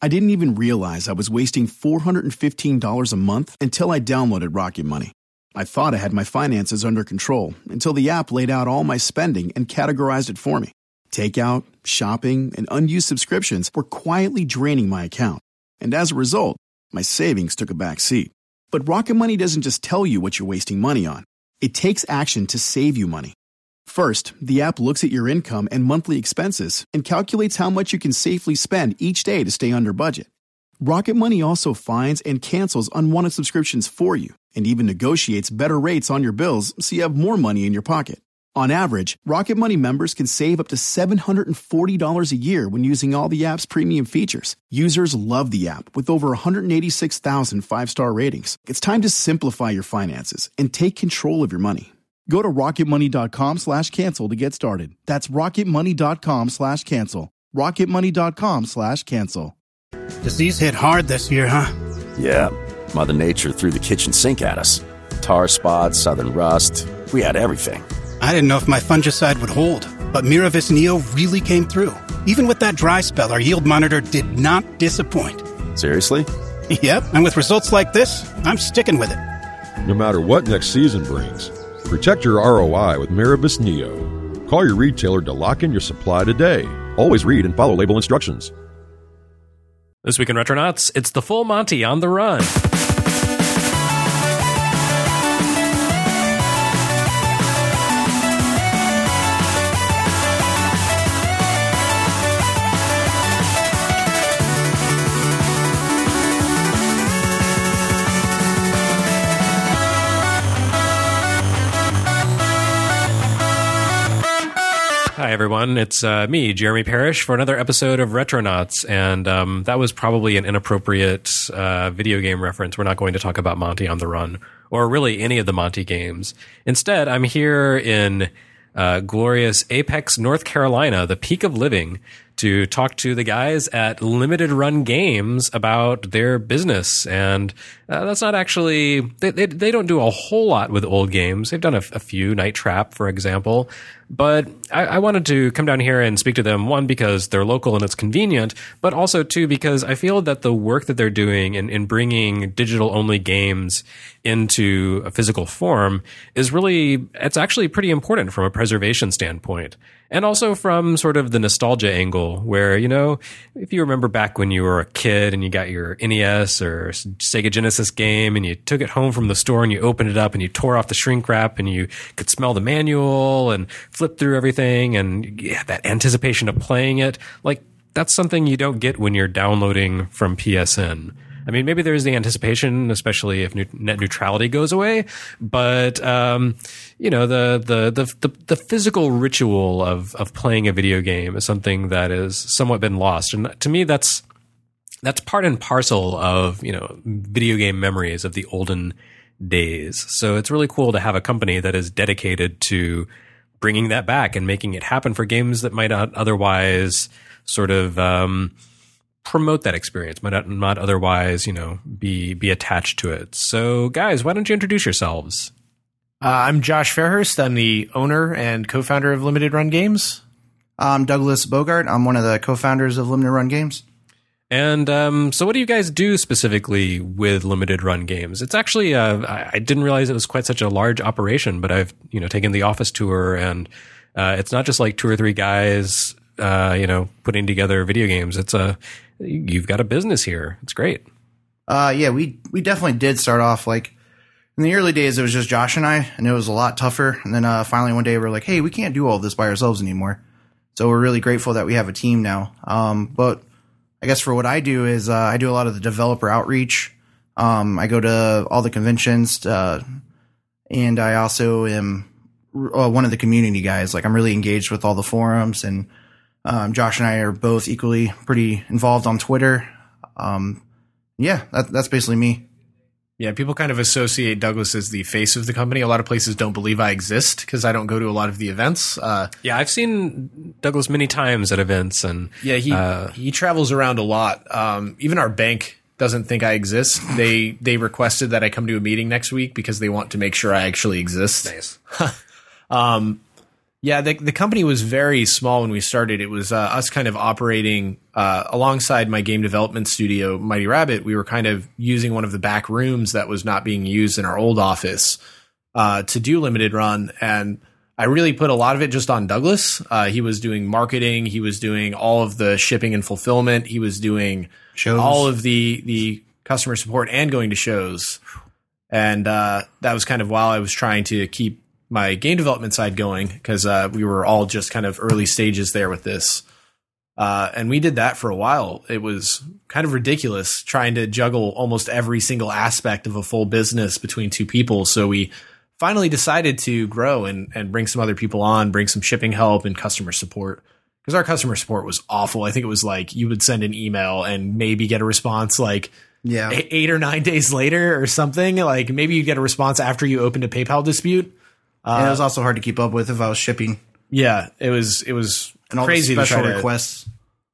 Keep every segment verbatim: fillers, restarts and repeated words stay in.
I didn't even realize I was wasting four hundred fifteen dollars a month until I downloaded Rocket Money. I thought I had my finances under control until the app laid out all my spending and categorized it for me. Takeout, shopping, and unused subscriptions were quietly draining my account. And as a result, my savings took a back seat. But Rocket Money doesn't just tell you what you're wasting money on. It takes action to save you money. First, the app looks at your income and monthly expenses and calculates how much you can safely spend each day to stay under budget. Rocket Money also finds and cancels unwanted subscriptions for you and even negotiates better rates on your bills so you have more money in your pocket. On average, Rocket Money members can save up to seven hundred forty dollars a year when using all the app's premium features. Users love the app with over one hundred eighty-six thousand five-star ratings. It's time to simplify your finances and take control of your money. Go to rocketmoney.com slash cancel to get started. That's rocketmoney.com slash cancel. rocketmoney.com slash cancel. Disease hit hard this year, huh? Yeah. Mother Nature threw the kitchen sink at us. Tar spots, southern rust. We had everything. I didn't know if my fungicide would hold, but Miravis Neo really came through. Even with that dry spell, our yield monitor did not disappoint. Seriously? Yep, and with results like this, I'm sticking with it. No matter what next season brings, protect your R O I with Miravis Neo. Call your retailer to lock in your supply today. Always read and follow label instructions. This week in Retronauts, it's the full Monty on the run. Hi, everyone. It's uh, me, Jeremy Parrish, for another episode of Retronauts. And um, that was probably an inappropriate uh, video game reference. We're not going to talk about Monty on the Run, or really any of the Monty games. Instead, I'm here in uh, glorious Apex, North Carolina, the peak of living, to talk to the guys at Limited Run Games about their business. And uh, that's not actually, they, they they don't do a whole lot with old games. They've done a, a few, Night Trap, for example. But I, I wanted to come down here and speak to them, one, because they're local and it's convenient, but also, two, because I feel that the work that they're doing in, in bringing digital-only games into a physical form is really, it's actually pretty important from a preservation standpoint. And also from sort of the nostalgia angle where, you know, if you remember back when you were a kid and you got your N E S or Sega Genesis game and you took it home from the store and you opened it up and you tore off the shrink wrap and you could smell the manual and flip through everything and yeah, that anticipation of playing it, like that's something you don't get when you're downloading from P S N. I mean, maybe there's the anticipation, especially if net neutrality goes away. But um, you know, the, the the the the physical ritual of of playing a video game is something that has somewhat been lost. And to me, that's that's part and parcel of, you know, video game memories of the olden days. So it's really cool to have a company that is dedicated to bringing that back and making it happen for games that might not otherwise sort of um, promote that experience, might not, not otherwise, you know, be be attached to it. So, guys, why don't you introduce yourselves? Uh, I'm Josh Fairhurst. I'm the owner and co-founder of Limited Run Games. I'm Douglas Bogart. I'm one of the co-founders of Limited Run Games. And um, so what do you guys do specifically with Limited Run Games? It's actually, uh, I, I didn't realize it was quite such a large operation, but I've, you know, taken the office tour, and uh, it's not just like two or three guys, uh, you know, putting together video games. It's a, you've got a business here. It's great. Uh, yeah, we, we definitely did start off like in the early days. It was just Josh and I, and it was a lot tougher. And then uh, finally one day we we're like, hey, we can't do all this by ourselves anymore. So we're really grateful that we have a team now. Um, but I guess for what I do is uh, I do a lot of the developer outreach. Um, I go to all the conventions, uh, and I also am uh, one of the community guys. Like I'm really engaged with all the forums, and um, Josh and I are both equally pretty involved on Twitter. Um, yeah, that, that's basically me. Yeah, people kind of associate Douglas as the face of the company. A lot of places don't believe I exist because I don't go to a lot of the events. Uh, yeah, I've seen Douglas many times at events, and yeah, he uh, he travels around a lot. Um, even our bank doesn't think I exist. They they requested that I come to a meeting next week because they want to make sure I actually exist. Nice. um, yeah, the the company was very small when we started. It was uh, us kind of operating uh, alongside my game development studio, Mighty Rabbit, we were kind of using one of the back rooms that was not being used in our old office uh, to do limited run. And I really put a lot of it just on Douglas. Uh, he was doing marketing. He was doing all of the shipping and fulfillment. He was doing Shows. all of the the customer support and going to shows. And uh, that was kind of while I was trying to keep my game development side going, because uh, we were all just kind of early stages there with this. Uh, and we did that for a while. It was kind of ridiculous trying to juggle almost every single aspect of a full business between two people. So we finally decided to grow and, and bring some other people on, bring some shipping help and customer support, because our customer support was awful. I think it was like you would send an email and maybe get a response like Yeah. eight or nine days later or something. Like maybe you get a response after you opened a PayPal dispute. Uh, and it was also hard to keep up with if I was shipping. Yeah, it was it was And all crazy the special to try to, requests.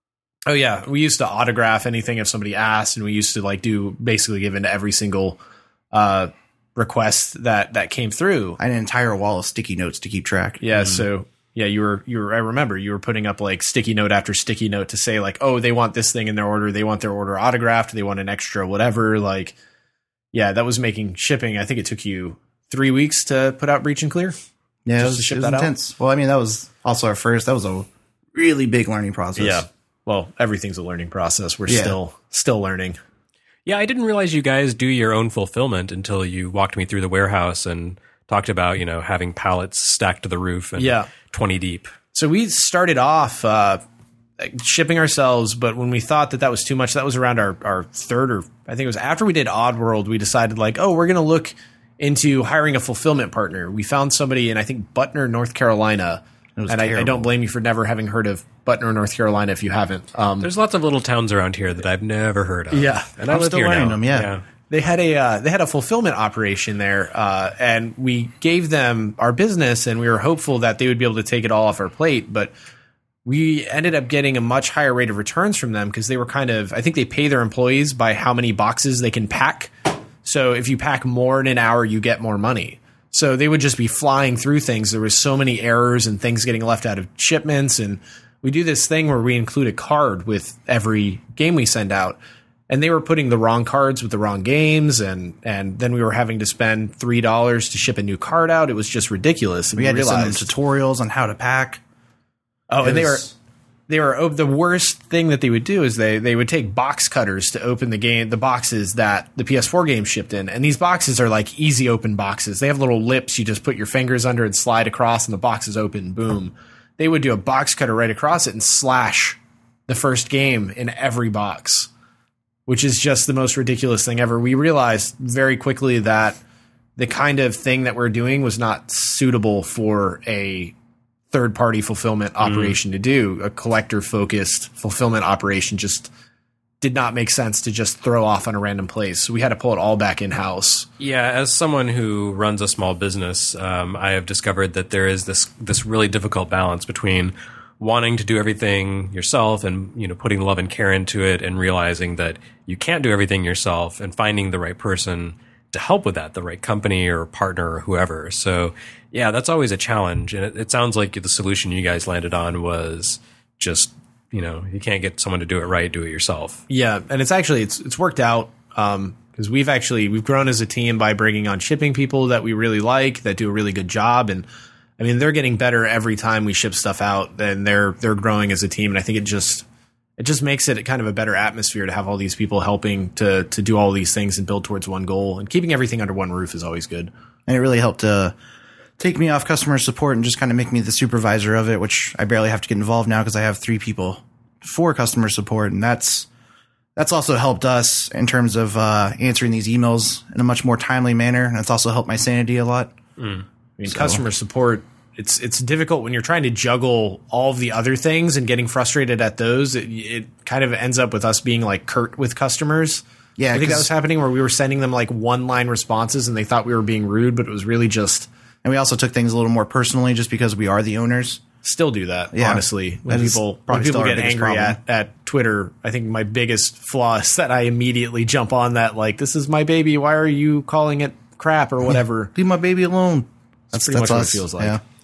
Oh yeah, we used to autograph anything if somebody asked, and we used to like do basically give into every single uh, request that that came through. I had an entire wall of sticky notes to keep track. Yeah, so yeah, you were you were I remember you were putting up like sticky note after sticky note to say like, oh, they want this thing in their order, they want their order autographed, they want an extra whatever. Like, yeah, that was making shipping. I think it took you three weeks to put out Breach and Clear. Yeah, it Just was, to ship it was that out? intense. Well, I mean, that was also our first. That was a really big learning process. Yeah, well, everything's a learning process. We're Yeah. still still learning. Yeah, I didn't realize you guys do your own fulfillment until you walked me through the warehouse and talked about, you know, having pallets stacked to the roof and Yeah. twenty deep. So we started off uh, shipping ourselves, but when we thought that that was too much, that was around our, our third or I think it was after we did Oddworld, we decided like, oh, we're going to look into hiring a fulfillment partner. We found somebody in, I think, Butner, North Carolina. was And I, I terrible. don't blame you for never having heard of Butner, North Carolina if you haven't. Um, There's lots of little towns around here that I've never heard of. Yeah. and I I'm live still here learning now. them, yeah. They had a uh, they had a fulfillment operation there, uh, and we gave them our business, and we were hopeful that they would be able to take it all off our plate. But we ended up getting a much higher rate of returns from them because they were kind of, I think they pay their employees by how many boxes they can pack. So if you pack more in an hour, you get more money. So they would just be flying through things. There was so many errors and things getting left out of shipments, and we do this thing where we include a card with every game we send out. And they were putting the wrong cards with the wrong games, and, and then we were having to spend three dollars to ship a new card out. It was just ridiculous. And We had to realized, send them tutorials on how to pack. oh, It and they were was- they were oh, the worst thing that they would do is they they would take box cutters to open the game the boxes that the P S four game shipped in, and these boxes are like easy open boxes. They have little lips you just put your fingers under and slide across, and the box is open. Boom. They would do a box cutter right across it and slash the first game in every box, which is just the most ridiculous thing ever. We realized very quickly that the kind of thing that we're doing was not suitable for a third-party fulfillment operation to do. A collector-focused fulfillment operation just did not make sense to just throw off on a random place. So we had to pull it all back in-house. Yeah, as someone who runs a small business, um, I have discovered that there is this this really difficult balance between wanting to do everything yourself and, you know, putting love and care into it, and realizing that you can't do everything yourself, and finding the right person to help with that, the right company or partner or whoever. So yeah, that's always a challenge. And it, it sounds like the solution you guys landed on was just, you know, you can't get someone to do it right, do it yourself. Yeah, and it's actually it's it's worked out um, because we've actually we've grown as a team by bringing on shipping people that we really like, that do a really good job, and I mean they're getting better every time we ship stuff out, and they're they're growing as a team, and I think it just it just makes it kind of a better atmosphere to have all these people helping to to do all these things and build towards one goal, and keeping everything under one roof is always good. And it really helped to take me off customer support and just kind of make me the supervisor of it, which I barely have to get involved now because I have three people for customer support. And that's that's also helped us in terms of uh, answering these emails in a much more timely manner. And it's also helped my sanity a lot. I mean, customer support, it's it's difficult when you're trying to juggle all of the other things and getting frustrated at those. It, it kind of ends up with us being like curt with customers. Yeah, I think that 'cause- was happening where we were sending them like one line responses and they thought we were being rude, but it was really just And we also took things a little more personally just because we are the owners. still do that. Yeah. Honestly, when That is people when probably people still our get biggest angry problem. at, at Twitter, I think my biggest flaw is that I immediately jump on that like, this is my baby. Why are you calling it crap or whatever? Leave my baby alone. That's pretty much what it feels like. Yeah.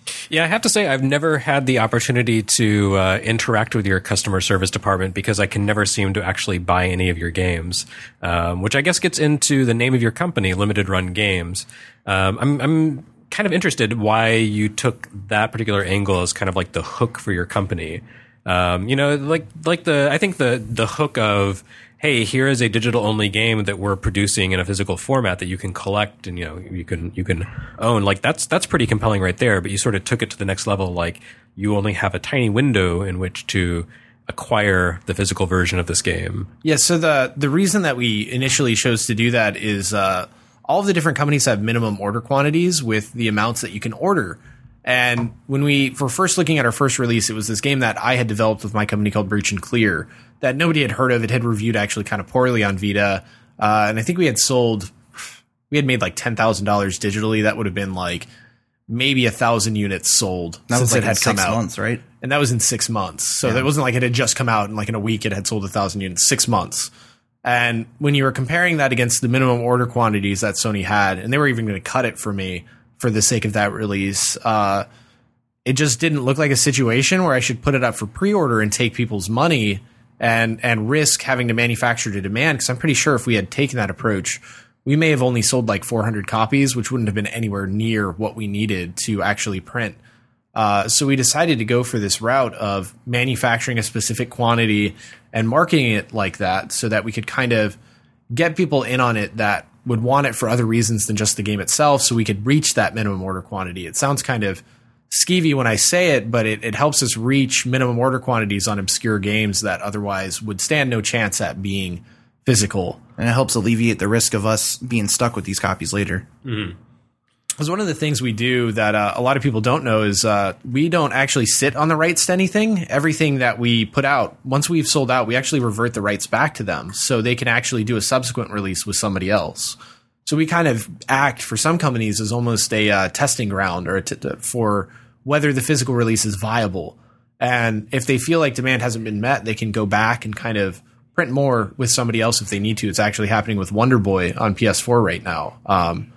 Yeah, I have to say I've never had the opportunity to uh, interact with your customer service department because I can never seem to actually buy any of your games, um, which I guess gets into the name of your company, Limited Run Games. Um, I'm, I'm kind of interested why you took that particular angle as kind of like the hook for your company. Um, you know, like like the I think the the hook of, hey, here is a digital only game that we're producing in a physical format that you can collect and, you know, you can, you can own. Like that's, that's pretty compelling right there. But you sort of took it to the next level. Like you only have a tiny window in which to acquire the physical version of this game. Yeah. So the, the reason that we initially chose to do that is, uh, all of the different companies have minimum order quantities with the amounts that you can order. And when we were first looking at our first release, it was this game that I had developed with my company called Breach and Clear that nobody had heard of. It had reviewed actually kind of poorly on Vita. Uh, and I think we had sold, we had made like ten thousand dollars digitally. That would have been like maybe a thousand units sold that since was like it had in come six out. months, right? And that was in six months. So yeah. that wasn't like it had just come out and like in a week it had sold a thousand units, six months. And when you were comparing that against the minimum order quantities that Sony had, and they were even going to cut it for me for the sake of that release, uh, it just didn't look like a situation where I should put it up for pre-order and take people's money and and risk having to manufacture to demand. Because I'm pretty sure if we had taken that approach, we may have only sold like four hundred copies, which wouldn't have been anywhere near what we needed to actually print. Uh, so we decided to go for this route of manufacturing a specific quantity and marketing it like that so that we could kind of get people in on it that would want it for other reasons than just the game itself, so we could reach that minimum order quantity. It sounds kind of skeevy when I say it, but it, it helps us reach minimum order quantities on obscure games that otherwise would stand no chance at being physical. And it helps alleviate the risk of us being stuck with these copies later. Mm-hmm. Because one of the things we do that uh, a lot of people don't know is uh, we don't actually sit on the rights to anything. Everything that we put out, once we've sold out, we actually revert the rights back to them so they can actually do a subsequent release with somebody else. So we kind of act for some companies as almost a uh, testing ground or a t- for whether the physical release is viable. And if they feel like demand hasn't been met, they can go back and kind of print more with somebody else if they need to. It's actually happening with Wonder Boy on P S four right now. Um,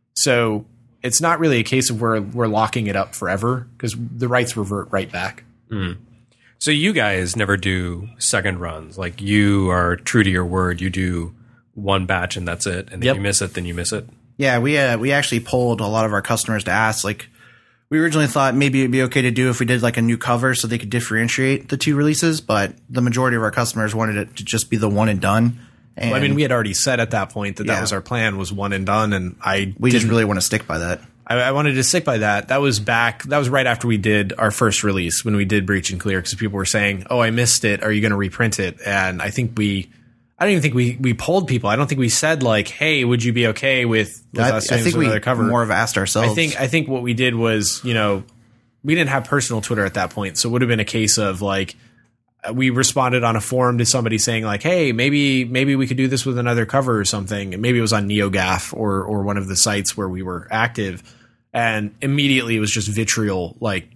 so it's not really a case of where we're locking it up forever because the rights revert right back. Mm. So you guys never do second runs. Like you are true to your word. You do one batch and that's it. And if Yep. you miss it, then you miss it. Yeah, we uh, we actually polled a lot of our customers to ask, like, we originally thought maybe it'd be okay to do if we did like a new cover so they could differentiate the two releases, but the majority of our customers wanted it to just be the one and done. And Well, I mean, we had already said at that point that Yeah. that was our plan, was one and done, and I we just didn't- really want to stick by that. I, I wanted to stick by that. That was back. That was right after we did our first release when we did Breach and Clear, because people were saying, "Oh, I missed it. Are you going to reprint it?" And I think we, I don't even think we we polled people. I don't think we said like, "Hey, would you be okay with, with I, us I doing think we another cover?" more of asked ourselves. I think I think what we did was, you know, we didn't have personal Twitter at that point, so it would have been a case of like, we responded on a forum to somebody saying like, "Hey, maybe maybe we could do this with another cover or something." And maybe it was on NeoGAF or or one of the sites where we were active, and immediately it was just vitriol. Like,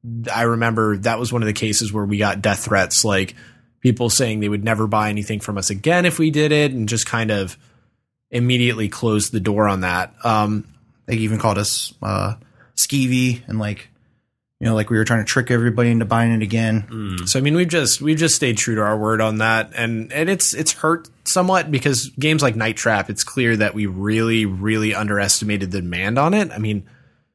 I remember that was one of the cases where we got death threats, like people saying they would never buy anything from us again if we did it, and just kind of immediately closed the door on that. Um, they even called us uh, skeevy and like, you know, like we were trying to trick everybody into buying it again. So I mean, we've just we've just stayed true to our word on that, and and it's it's hurt somewhat because games like Night Trap, it's clear that we really really underestimated the demand on it. I mean,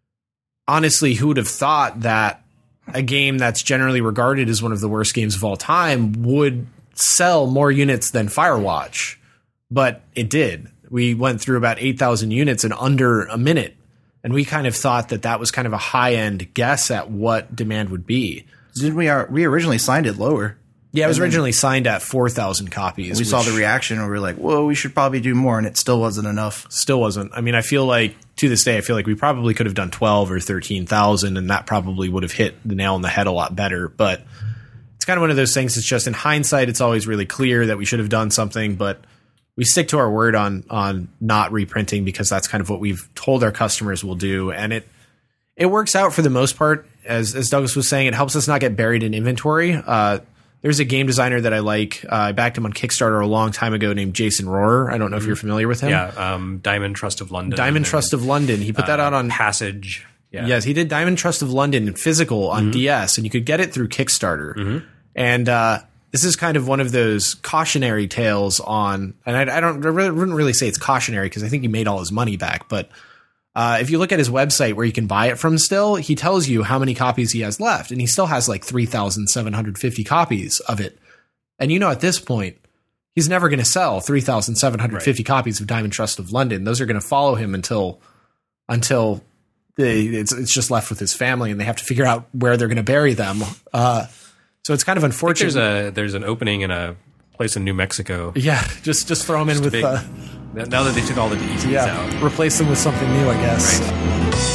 honestly, who would have thought that a game that's generally regarded as one of the worst games of all time would sell more units than Firewatch? But it did. We went through about eight thousand units in under a minute. And we kind of thought that that was kind of a high-end guess at what demand would be. Didn't we? Uh, we originally signed it lower. Yeah, it was And then- originally signed at four thousand copies. We saw which the reaction and we were like, whoa, we should probably do more. And it still wasn't enough. Still wasn't. I mean, I feel like, to this day, I feel like we probably could have done twelve or thirteen thousand, and that probably would have hit the nail on the head a lot better. But it's kind of one of those things. It's just, in hindsight, it's always really clear that we should have done something, but we stick to our word on on not reprinting because that's kind of what we've told our customers we'll do, and it it works out for the most part. As as Douglas was saying, it helps us not get buried in inventory. Uh, there's a game designer that I like. Uh, I backed him on Kickstarter a long time ago named Jason Rohrer. I don't know if you're familiar with him. Yeah, um, Diamond Trust of London. Diamond and, Trust of London. He put that uh, out on Passage. Yeah. Yes, he did Diamond Trust of London in physical on mm-hmm. D S, and you could get it through Kickstarter. Mm-hmm. And uh, this is kind of one of those cautionary tales on, and I, I don't I wouldn't really say it's cautionary because I think he made all his money back. But uh, if you look at his website where you can buy it from still, he tells you how many copies he has left, and he still has like three thousand seven hundred fifty copies of it. And you know, at this point, he's never going to sell three thousand seven hundred fifty right. copies of Diamond Trust of London. Those are going to follow him until until they, it's it's just left with his family, and they have to figure out where they're going to bury them. Uh, so it's kind of unfortunate. There's a there's an opening in a place in New Mexico. Yeah, just just throw them in just with. Big, uh, now that they took all the D E Ts yeah, out, replace them with something new, I guess. Right.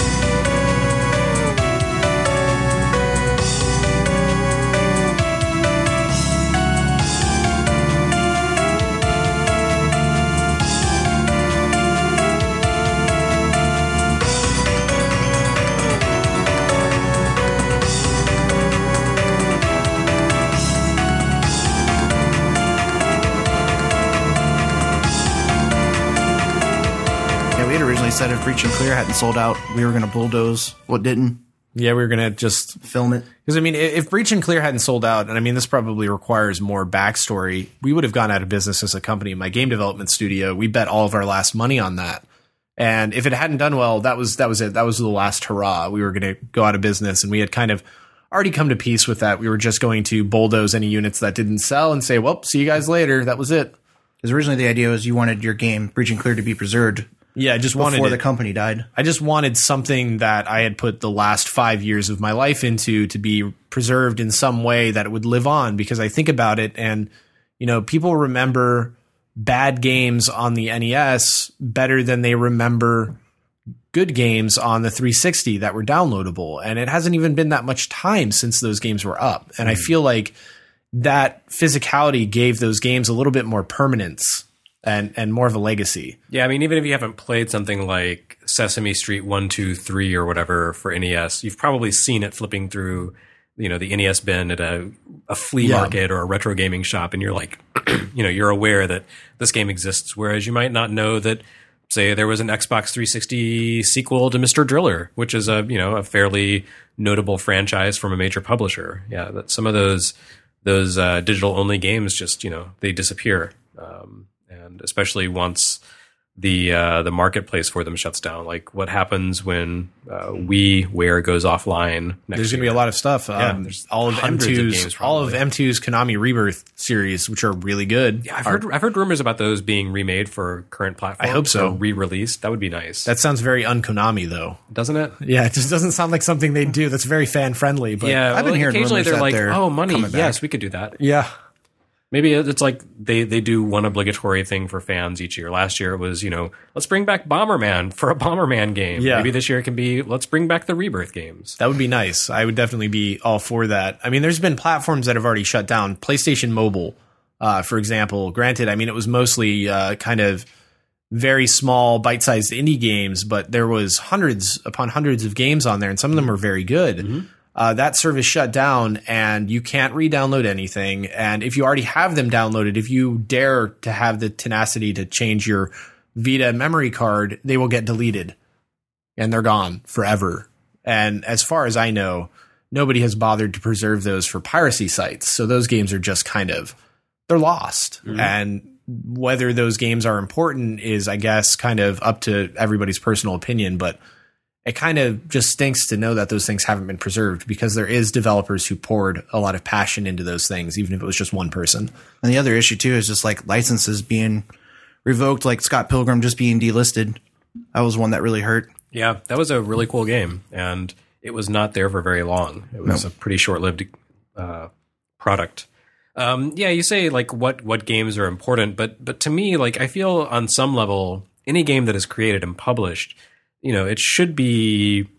Said if Breach and Clear hadn't sold out, we were going to bulldoze what didn't. Yeah, we were going to just film it. Because, I mean, if Breach and Clear hadn't sold out, and I mean, this probably requires more backstory, we would have gone out of business as a company. My game development studio, we bet all of our last money on that. And if it hadn't done well, that was that was it. That was the last hurrah. We were going to go out of business, and we had kind of already come to peace with that. We were just going to bulldoze any units that didn't sell and say, well, see you guys later. That was it. Because originally the idea was you wanted your game, Breach and Clear, to be preserved. Yeah, I just wanted before it. the company died. I just wanted something that I had put the last five years of my life into to be preserved in some way that it would live on, because I think about it and, you know, people remember bad games on the N E S better than they remember good games on the three sixty that were downloadable. And it hasn't even been that much time since those games were up. And mm. I feel like that physicality gave those games a little bit more permanence. And, and more of a legacy. Yeah, I mean, even if you haven't played something like Sesame Street one, two, three or whatever for N E S, you've probably seen it flipping through, you know, the N E S bin at a, a flea yeah. market or a retro gaming shop, and you're like, you know, you're aware that this game exists, whereas you might not know that, say, there was an Xbox three sixty sequel to Mister Driller, which is a, you know, a fairly notable franchise from a major publisher. Yeah, that some of those those uh, digital only games just, you know, they disappear. Um, And especially once the uh, the marketplace for them shuts down, like what happens when uh, WiiWare goes offline? Next there's going to be a lot of stuff. Yeah, um, there's all of M two's, of all of M two's Konami Rebirth series, which are really good. Yeah, I've are, heard I've heard rumors about those being remade for current platforms. I hope so. Re-released. That would be nice. That sounds very un-Konami, though, doesn't it? Yeah, it just doesn't sound like something they'd do. That's very fan friendly. But yeah, I've been well, hearing occasionally rumors they're like, they're "Oh, money, coming back. Yes, we could do that." Yeah. Maybe it's like they, they do one obligatory thing for fans each year. Last year it was, you know, let's bring back Bomberman for a Bomberman game. Yeah. Maybe this year it can be, let's bring back the Rebirth games. That would be nice. I would definitely be all for that. I mean, there's been platforms that have already shut down. PlayStation Mobile, uh, for example. Granted, I mean, it was mostly uh, kind of very small, bite-sized indie games, but there was hundreds upon hundreds of games on there, and some of them were very good. Mm-hmm. Uh, that service shut down, and you can't re-download anything. And if you already have them downloaded, if you dare to have the tenacity to change your Vita memory card, they will get deleted, and they're gone forever. And as far as I know, nobody has bothered to preserve those for piracy sites. So those games are just kind of, they're lost. Mm-hmm. And whether those games are important is, I guess, kind of up to everybody's personal opinion, but it kind of just stinks to know that those things haven't been preserved, because there is developers who poured a lot of passion into those things, even if it was just one person. And the other issue too is just like licenses being revoked, like Scott Pilgrim just being delisted. That was one that really hurt. Yeah, that was a really cool game, and it was not there for very long. It was no. a pretty short-lived uh, product. Um, yeah, you say like what what games are important, but but to me, like I feel on some level, any game that is created and published, you know, it should be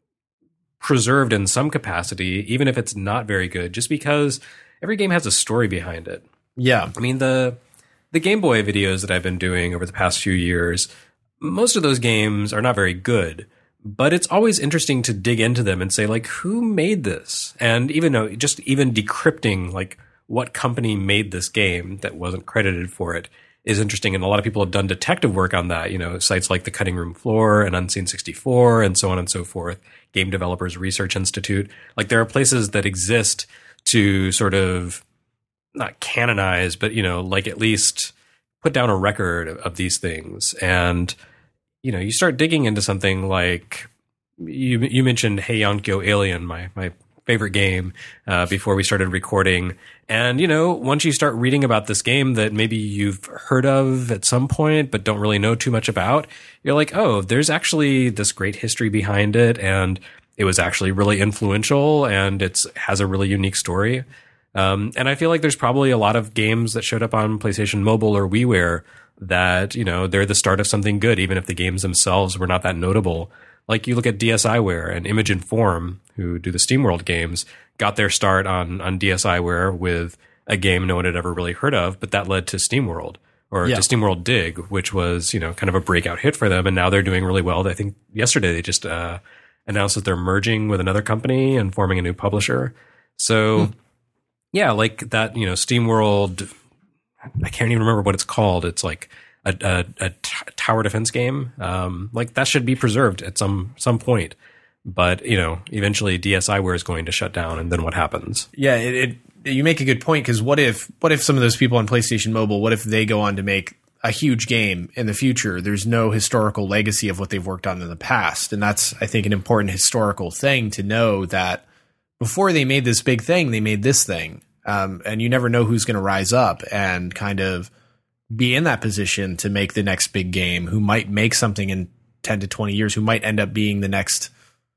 preserved in some capacity, even if it's not very good, just because every game has a story behind it. Yeah. I mean, the the Game Boy videos that I've been doing over the past few years, most of those games are not very good, but it's always interesting to dig into them and say, like, who made this? And even though just even decrypting, like, what company made this game that wasn't credited for it is interesting. And a lot of people have done detective work on that, you know, sites like the Cutting Room Floor and Unseen sixty-four and so on and so forth, Game Developers Research Institute. Like there are places that exist to sort of not canonize, but, you know, like at least put down a record of, of these things. And, you know, you start digging into something like you, you mentioned Heian-kyo Alien, my, my favorite game, uh, before we started recording. And, you know, once you start reading about this game that maybe you've heard of at some point, but don't really know too much about, you're like, oh, there's actually this great history behind it. And it was actually really influential and it's has a really unique story. Um, and I feel like there's probably a lot of games that showed up on PlayStation Mobile or WiiWare that, you know, they're the start of something good, even if the games themselves were not that notable. Like you look at DSiWare and Image and Form, who do the SteamWorld games, got their start on, on DSiWare with a game no one had ever really heard of, but that led to SteamWorld or yeah. to SteamWorld Dig, which was, you know, kind of a breakout hit for them. And now they're doing really well. I think yesterday they just uh, announced that they're merging with another company and forming a new publisher. So, hmm. yeah, like that, you know, SteamWorld, I can't even remember what it's called. It's like a, a, a t- tower defense game. Um, like that should be preserved at some some point. But, you know, eventually DSiWare is going to shut down, and then what happens? Yeah, it, it you make a good point, because what if what if some of those people on PlayStation Mobile, what if they go on to make a huge game in the future? There's no historical legacy of what they've worked on in the past. And that's, I think, an important historical thing to know, that before they made this big thing, they made this thing. Um, and you never know who's going to rise up and kind of be in that position to make the next big game, who might make something in ten to twenty years, who might end up being the next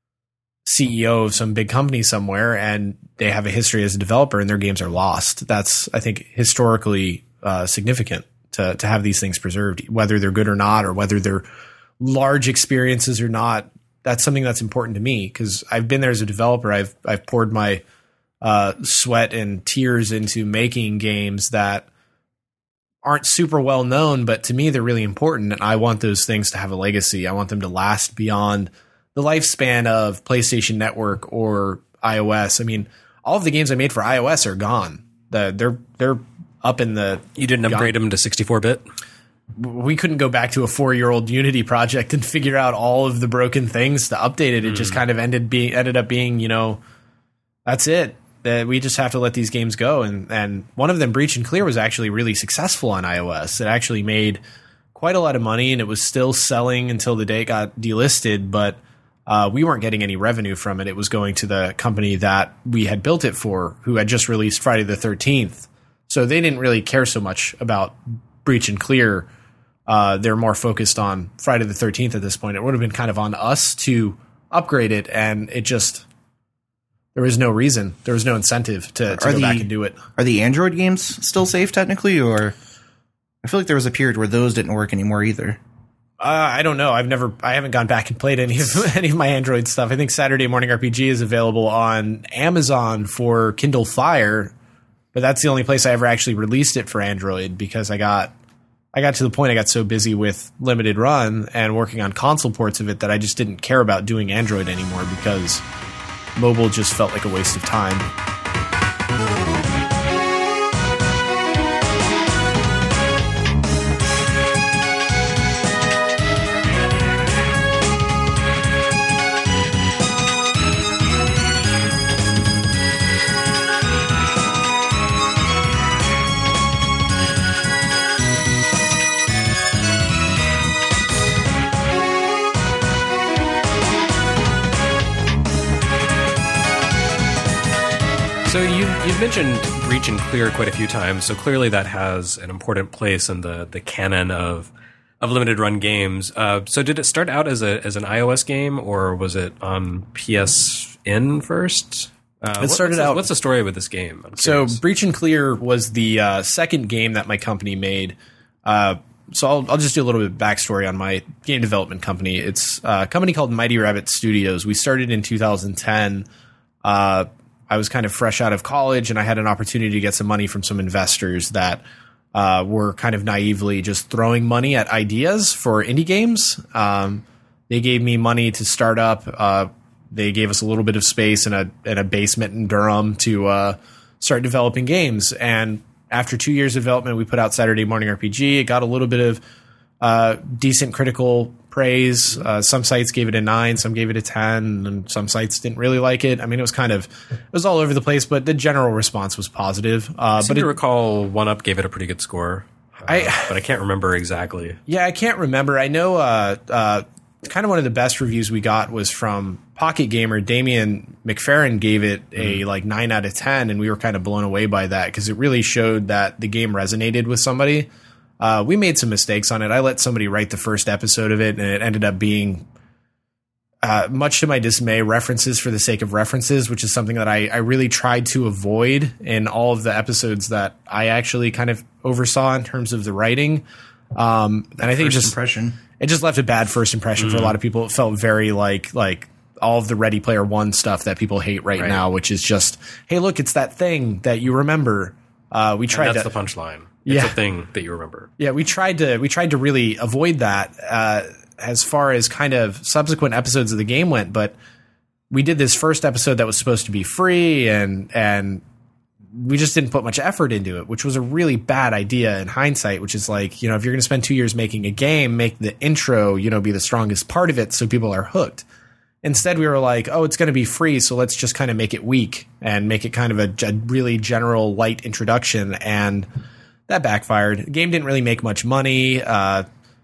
C E O of some big company somewhere, and they have a history as a developer and their games are lost. That's, I think, historically uh, significant to to have these things preserved, whether they're good or not, or whether they're large experiences or not. That's something that's important to me, because I've been there as a developer. I've I've poured my uh, sweat and tears into making games that aren't super well known, but to me they're really important, and I want those things to have a legacy. I want them to last beyond the lifespan of PlayStation Network or iOS. I mean, all of the games I made for iOS are gone. The, they're they're up in the. You didn't upgrade gone. them to sixty-four bit? We couldn't go back to a four-year-old Unity project and figure out all of the broken things to update it. It mm. just kind of ended being ended up being, you know, that's it. That we just have to let these games go. And and one of them, Breach and Clear, was actually really successful on iOS. It actually made quite a lot of money, and it was still selling until the day it got delisted. But Uh, we weren't getting any revenue from it. It was going to the company that we had built it for, who had just released Friday the thirteenth. So they didn't really care so much about Breach and Clear. Uh, they're more focused on Friday the thirteenth at this point. It would have been kind of on us to upgrade it, and it just, there was no reason. There was no incentive to, to go the, back and do it. Are the Android games still safe technically, or I feel like there was a period where those didn't work anymore either. Uh, I don't know. I've never, I haven't gone back and played any of any of my Android stuff. I think Saturday Morning R P G is available on Amazon for Kindle Fire, but that's the only place I ever actually released it for Android, because I got, I got to the point I got so busy with Limited Run and working on console ports of it that I just didn't care about doing Android anymore, because mobile just felt like a waste of time. So you, you've mentioned Breach and Clear quite a few times, so clearly that has an important place in the, the canon of of limited run games. Uh, so did it start out as a as an iOS game, or was it on P S N first? Uh, it started what's out. The, what's the story with this game? So Breach and Clear was the uh, second game that my company made. Uh, so I'll, I'll just do a little bit of backstory on my game development company. It's a company called Mighty Rabbit Studios. We started in two thousand ten. Uh, I was kind of fresh out of college, and I had an opportunity to get some money from some investors that uh, were kind of naively just throwing money at ideas for indie games. Um, they gave me money to start up. Uh, they gave us a little bit of space in a in a basement in Durham to uh, start developing games. And after two years of development, we put out Saturday Morning R P G. It got a little bit of uh, decent critical praise. Uh, some sites gave it a nine, some gave it a ten, and some sites didn't really like it. I mean, it was kind of, it was all over the place, but the general response was positive. Uh, I seem but to it, recall one up gave it a pretty good score. Uh, I, but I can't remember exactly. Yeah, I can't remember. I know uh, uh, kind of one of the best reviews we got was from Pocket Gamer. Damian McFerrin gave it a mm. like nine out of ten, and we were kind of blown away by that because it really showed that the game resonated with somebody. Uh, we made some mistakes on it. I let somebody write the first episode of it, and it ended up being, uh, much to my dismay, references for the sake of references, which is something that I, I really tried to avoid in all of the episodes that I actually kind of oversaw in terms of the writing. Um, and I think first just impression. It just left a bad first impression mm-hmm. for a lot of people. It felt very like like all of the Ready Player One stuff that people hate right, right. now, which is just, hey, look, it's that thing that you remember. Uh, we tried and that's to, the punchline. It's yeah. a thing that you remember. Yeah, we tried to we tried to really avoid that uh, as far as kind of subsequent episodes of the game went. But we did this first episode that was supposed to be free, and and we just didn't put much effort into it, which was a really bad idea in hindsight. Which is like, you know, if you're going to spend two years making a game, make the intro, you know, be the strongest part of it, so people are hooked. Instead, we were like, oh, it's going to be free, so let's just kind of make it weak and make it kind of a, a really general light introduction. And that backfired. The game didn't really make much money, uh,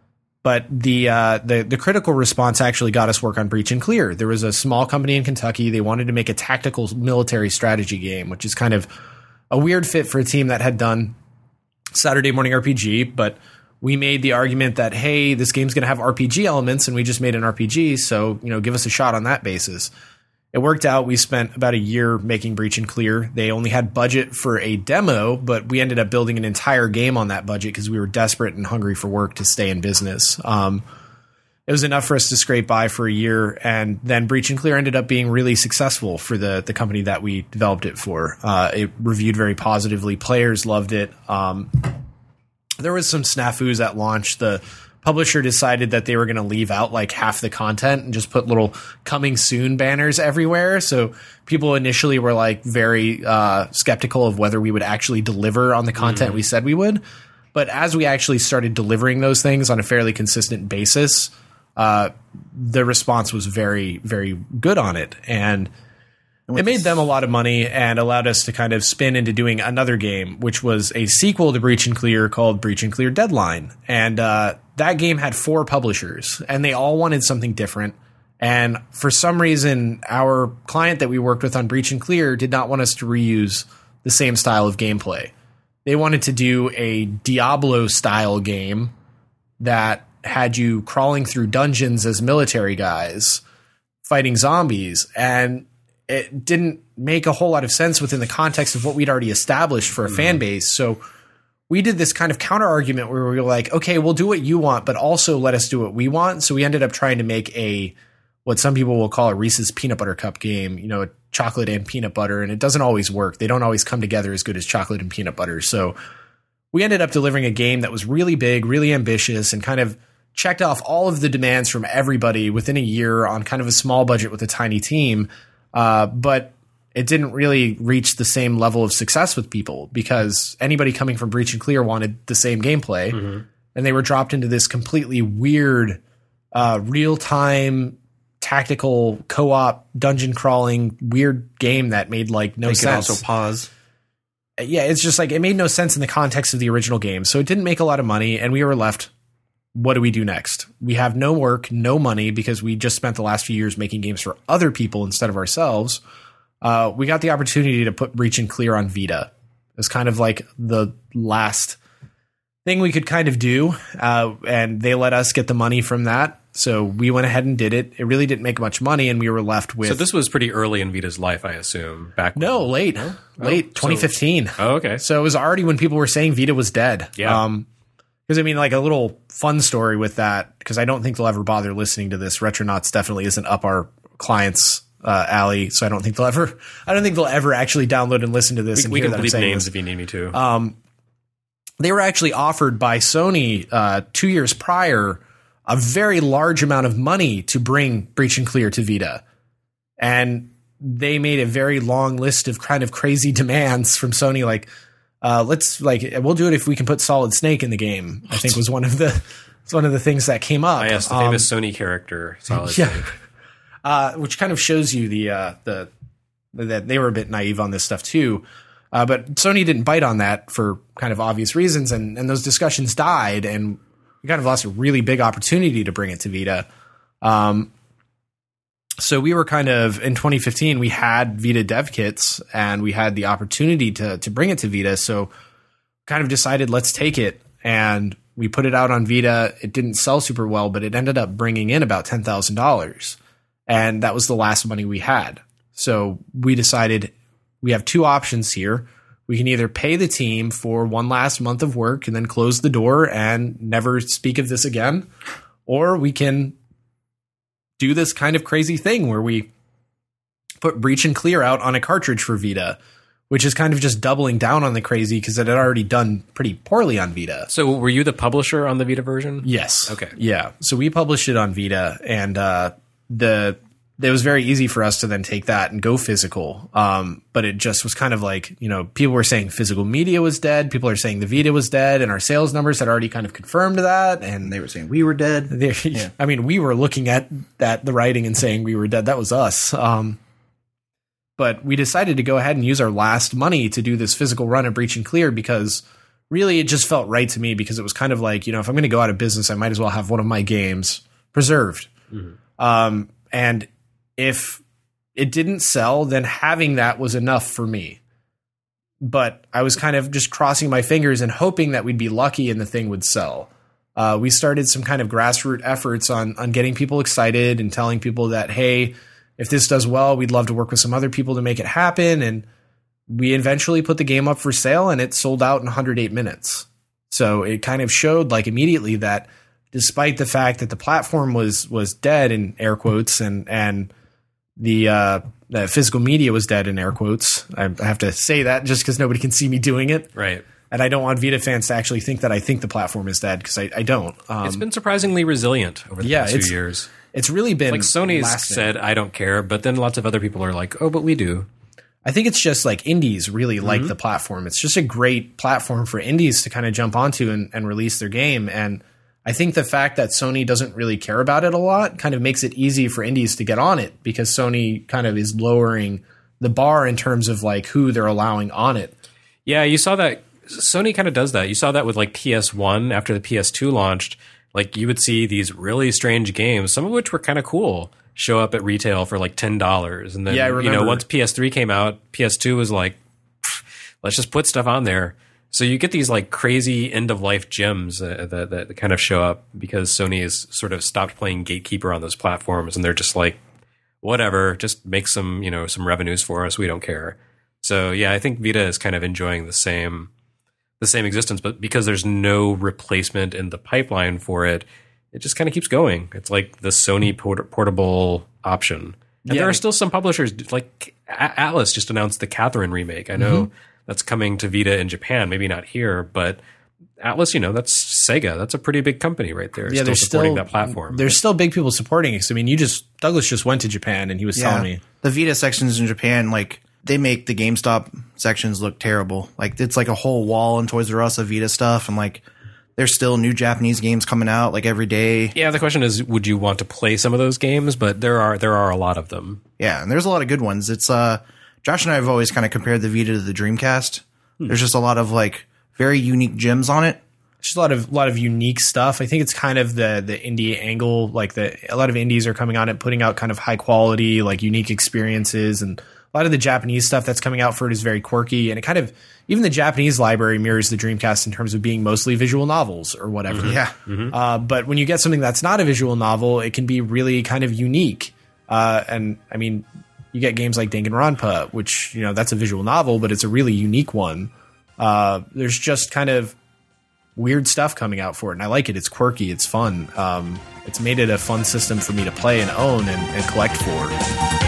but the, uh, the the critical response actually got us work on Breach and Clear. There was a small company in Kentucky. They wanted to make a tactical military strategy game, which is kind of a weird fit for a team that had done Saturday Morning R P G, but we made the argument that, hey, this game's going to have R P G elements, and we just made an R P G, so, you know, give us a shot on that basis. It worked out. We spent about a year making Breach and Clear. They only had budget for a demo, but we ended up building an entire game on that budget because we were desperate and hungry for work to stay in business. Um, it was enough for us to scrape by for a year, and then Breach and Clear ended up being really successful for the the company that we developed it for. Uh, it reviewed very positively. Players loved it. Um, there was some snafus at launch. The publisher decided that they were going to leave out like half the content and just put little coming soon banners everywhere. So people initially were like very uh, skeptical of whether we would actually deliver on the content mm-hmm. we said we would. But as we actually started delivering those things on a fairly consistent basis, uh, the response was very, very good on it. And it made them a lot of money and allowed us to kind of spin into doing another game, which was a sequel to Breach and Clear called Breach and Clear Deadline. And uh, that game had four publishers, and they all wanted something different. And for some reason, our client that we worked with on Breach and Clear did not want us to reuse the same style of gameplay. They wanted to do a Diablo-style game that had you crawling through dungeons as military guys, fighting zombies, and it didn't make a whole lot of sense within the context of what we'd already established for a mm-hmm. fan base. So we did this kind of counter argument where we were like, okay, we'll do what you want, but also let us do what we want. So we ended up trying to make a, what some people will call a Reese's Peanut Butter Cup game, you know, chocolate and peanut butter. And it doesn't always work. They don't always come together as good as chocolate and peanut butter. So we ended up delivering a game that was really big, really ambitious, and kind of checked off all of the demands from everybody within a year on kind of a small budget with a tiny team. Uh, but it didn't really reach the same level of success with people because anybody coming from Breach and Clear wanted the same gameplay, mm-hmm. and they were dropped into this completely weird, uh, real-time tactical co-op dungeon crawling weird game that made like no they sense. Could also pause. Yeah, it's just like it made no sense in the context of the original game, so it didn't make a lot of money, and we were left. What do we do next? We have no work, no money, because we just spent the last few years making games for other people instead of ourselves. Uh, we got the opportunity to put Breach and Clear on Vita. It was kind of like the last thing we could kind of do, uh, and they let us get the money from that. So we went ahead and did it. It really didn't make much money, and we were left with... So this was pretty early in Vita's life, I assume. Back when... No, late. Oh, late, twenty fifteen. So, oh, okay. So it was already when people were saying Vita was dead. Yeah. Um, Because, I mean, like a little fun story with that, because I don't think they'll ever bother listening to this. Retronauts definitely isn't up our clients' uh, alley, so I don't think they'll ever. I don't think they'll ever actually download and listen to this. We, and we hear can that bleep I'm names this. if you need me to. Um, they were actually offered by Sony uh, two years prior a very large amount of money to bring Breach and Clear to Vita, and they made a very long list of kind of crazy demands from Sony, like. uh, let's like we'll do it if we can put Solid Snake in the game. I think was one of the was one of the things that came up. Oh, yes, the famous um, Sony character, Solid yeah. Snake. Uh, which kind of shows you the uh, the that they were a bit naive on this stuff too. Uh, but Sony didn't bite on that for kind of obvious reasons, and, and those discussions died, and we kind of lost a really big opportunity to bring it to Vita. Um, so we were kind of, in twenty fifteen, we had Vita dev kits, and we had the opportunity to to bring it to Vita, so kind of decided, let's take it, and we put it out on Vita. It didn't sell super well, but it ended up bringing in about ten thousand dollars. And that was the last money we had. So we decided we have two options here. We can either pay the team for one last month of work and then close the door and never speak of this again, or we can do this kind of crazy thing where we put Breach and Clear out on a cartridge for Vita, which is kind of just doubling down on the crazy because it had already done pretty poorly on Vita. So were you the publisher on the Vita version? Yes. Okay. Yeah. So we published it on Vita, and uh, the it was very easy for us to then take that and go physical. Um, but it just was kind of like, you know, people were saying physical media was dead. People are saying the Vita was dead, and our sales numbers had already kind of confirmed that. And They were saying we were dead. they, Yeah. I mean, we were looking at that, the writing and saying we were dead. That was us. Um, but we decided to go ahead and use our last money to do this physical run of Breach and Clear because really it just felt right to me, because it was kind of like, you know, if I'm going to go out of business, I might as well have one of my games preserved. Mm-hmm. Um, and if it didn't sell, then having that was enough for me. But I was kind of just crossing my fingers and hoping that we'd be lucky and the thing would sell. Uh, we started some kind of grassroots efforts on on getting people excited and telling people that, hey, if this does well, we'd love to work with some other people to make it happen. And we eventually put the game up for sale, and it sold out in one hundred eight minutes. So it kind of showed like immediately that despite the fact that the platform was was dead in air quotes, and and the uh, the physical media was dead in air quotes. I have to say that just because nobody can see me doing it. Right. And I don't want Vita fans to actually think that I think the platform is dead, because I, I don't. Um, it's been surprisingly resilient over the yeah, past it's, few years. It's really been like Sony's lasting. said, I don't care, but then lots of other people are like, oh, but we do. I think it's just like indies really mm-hmm. like the platform. It's just a great platform for indies to kind of jump onto and, and release their game. And I think the fact that Sony doesn't really care about it a lot kind of makes it easy for indies to get on it, because Sony kind of is lowering the bar in terms of like who they're allowing on it. Yeah, you saw that. Sony kind of does that. You saw that with like P S one after the P S two launched. Like you would see these really strange games, some of which were kind of cool, show up at retail for like ten dollars. And then, yeah, I you know, once P S three came out, P S two was like, let's just put stuff on there. So you get these like crazy end of life gems uh, that, that kind of show up because Sony has sort of stopped playing gatekeeper on those platforms, and they're just like, whatever, just make some, you know, some revenues for us. We don't care. So yeah, I think Vita is kind of enjoying the same, the same existence, but because there's no replacement in the pipeline for it, it just kind of keeps going. It's like the Sony port- portable option. And Yeah. there are still some publishers, like A- Atlas just announced the Catherine remake. I know mm-hmm. that's coming to Vita in Japan, maybe not here, but Atlas, you know, that's Sega. That's a pretty big company right there. Yeah, still there's supporting still that platform. There's still big people supporting it. I mean, you just Douglas just went to Japan and he was telling me the Vita sections in Japan, like they make the GameStop sections look terrible. Like it's like a whole wall in Toys R Us of Vita stuff, and like there's still new Japanese games coming out like every day. Yeah, the question is, would you want to play some of those games? But there are there are a lot of them. Yeah, and there's a lot of good ones. It's uh, Josh and I have always kind of compared the Vita to the Dreamcast. Hmm. There's just a lot of like very unique gems on it. Just a lot of lot of unique stuff. I think it's kind of the the indie angle. Like the a lot of indies are coming on it, putting out kind of high quality, like unique experiences, and a lot of the Japanese stuff that's coming out for it is very quirky, and it kind of even the Japanese library mirrors the Dreamcast in terms of being mostly visual novels or whatever. Mm-hmm. Yeah. Mm-hmm. Uh, but when you get something that's not a visual novel, it can be really kind of unique. Uh, and I mean, you get games like Danganronpa, which, you know, that's a visual novel, but it's a really unique one. Uh, there's just kind of weird stuff coming out for it, and I like it. It's quirky. It's fun. Um, it's made it a fun system for me to play and own and, and collect for.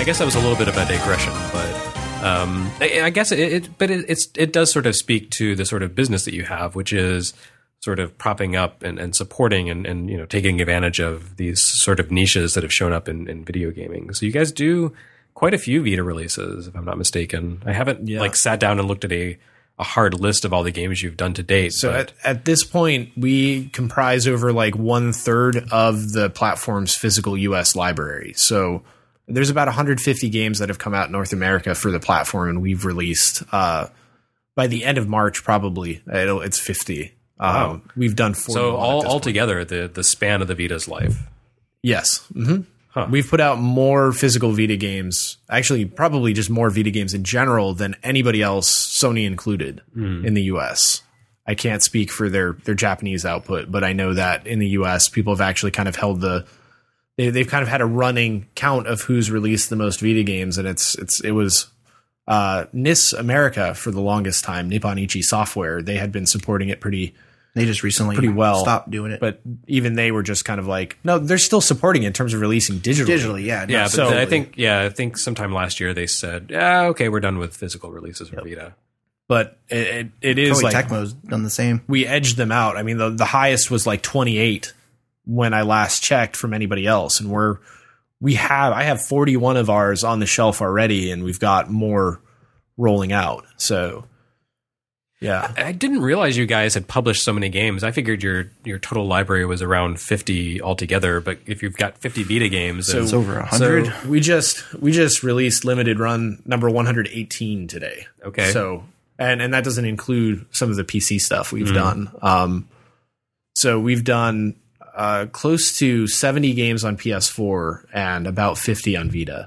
I guess that was a little bit of a digression, but um, I, I guess it, it but it, it's it does sort of speak to the sort of business that you have, which is sort of propping up and, and supporting and, and you know taking advantage of these sort of niches that have shown up in, in video gaming. So you guys do quite a few Vita releases, if I'm not mistaken. I haven't yeah. like sat down and looked at a a hard list of all the games you've done to date. So at, at this point, we comprise over like one third of the platform's physical U S library. So there's about one hundred fifty games that have come out in North America for the platform, and we've released uh, by the end of March, probably it'll, it's fifty. Wow. Um, we've done forty. So all altogether, the the span of the Vita's life. Yes. Mm-hmm. Huh. We've put out more physical Vita games, actually probably just more Vita games in general than anybody else, Sony included, mm. in the U S. I can't speak for their, their Japanese output, but I know that in the U S, people have actually kind of held the they, they've kind of had a running count of who's released the most Vita games, and it's it's it was uh, N I S America for the longest time, Nippon Ichi Software. They had been supporting it pretty. They just recently pretty well stopped doing it. But even they were just kind of like, no, they're still supporting it in terms of releasing digitally. Digitally, yeah. Yeah, but so, I think yeah, I think sometime last year they said, yeah, okay, we're done with physical releases for yep. Vita. But it, it, it is Koei like Tecmo's done the same. We edged them out. I mean, the, the highest was like twenty-eight when I last checked from anybody else. And we're, we have, I have forty-one of ours on the shelf already, and we've got more rolling out. So... Yeah, I didn't realize you guys had published so many games. I figured your your total library was around fifty altogether. But if you've got fifty Vita games, so it's over a hundred. So we just we just released limited run number one hundred eighteen today. Okay, so and and that doesn't include some of the P C stuff we've mm. done. Um, so we've done uh, close to seventy games on P S four and about fifty on Vita.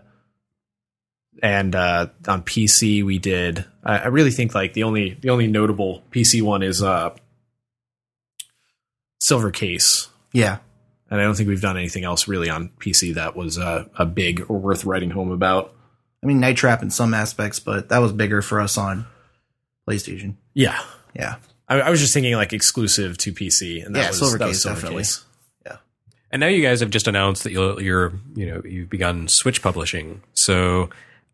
And uh, on P C, we did. I, I really think like the only the only notable P C one is uh, Silver Case. Yeah, and I don't think we've done anything else really on P C that was uh, a big or worth writing home about. I mean, Night Trap in some aspects, but that was bigger for us on PlayStation. Yeah, yeah. I, I was just thinking like exclusive to P C, and that yeah, was Silver that Case was Silver definitely. Case. Yeah, and now you guys have just announced that you'll, you're you know you've begun Switch publishing, so.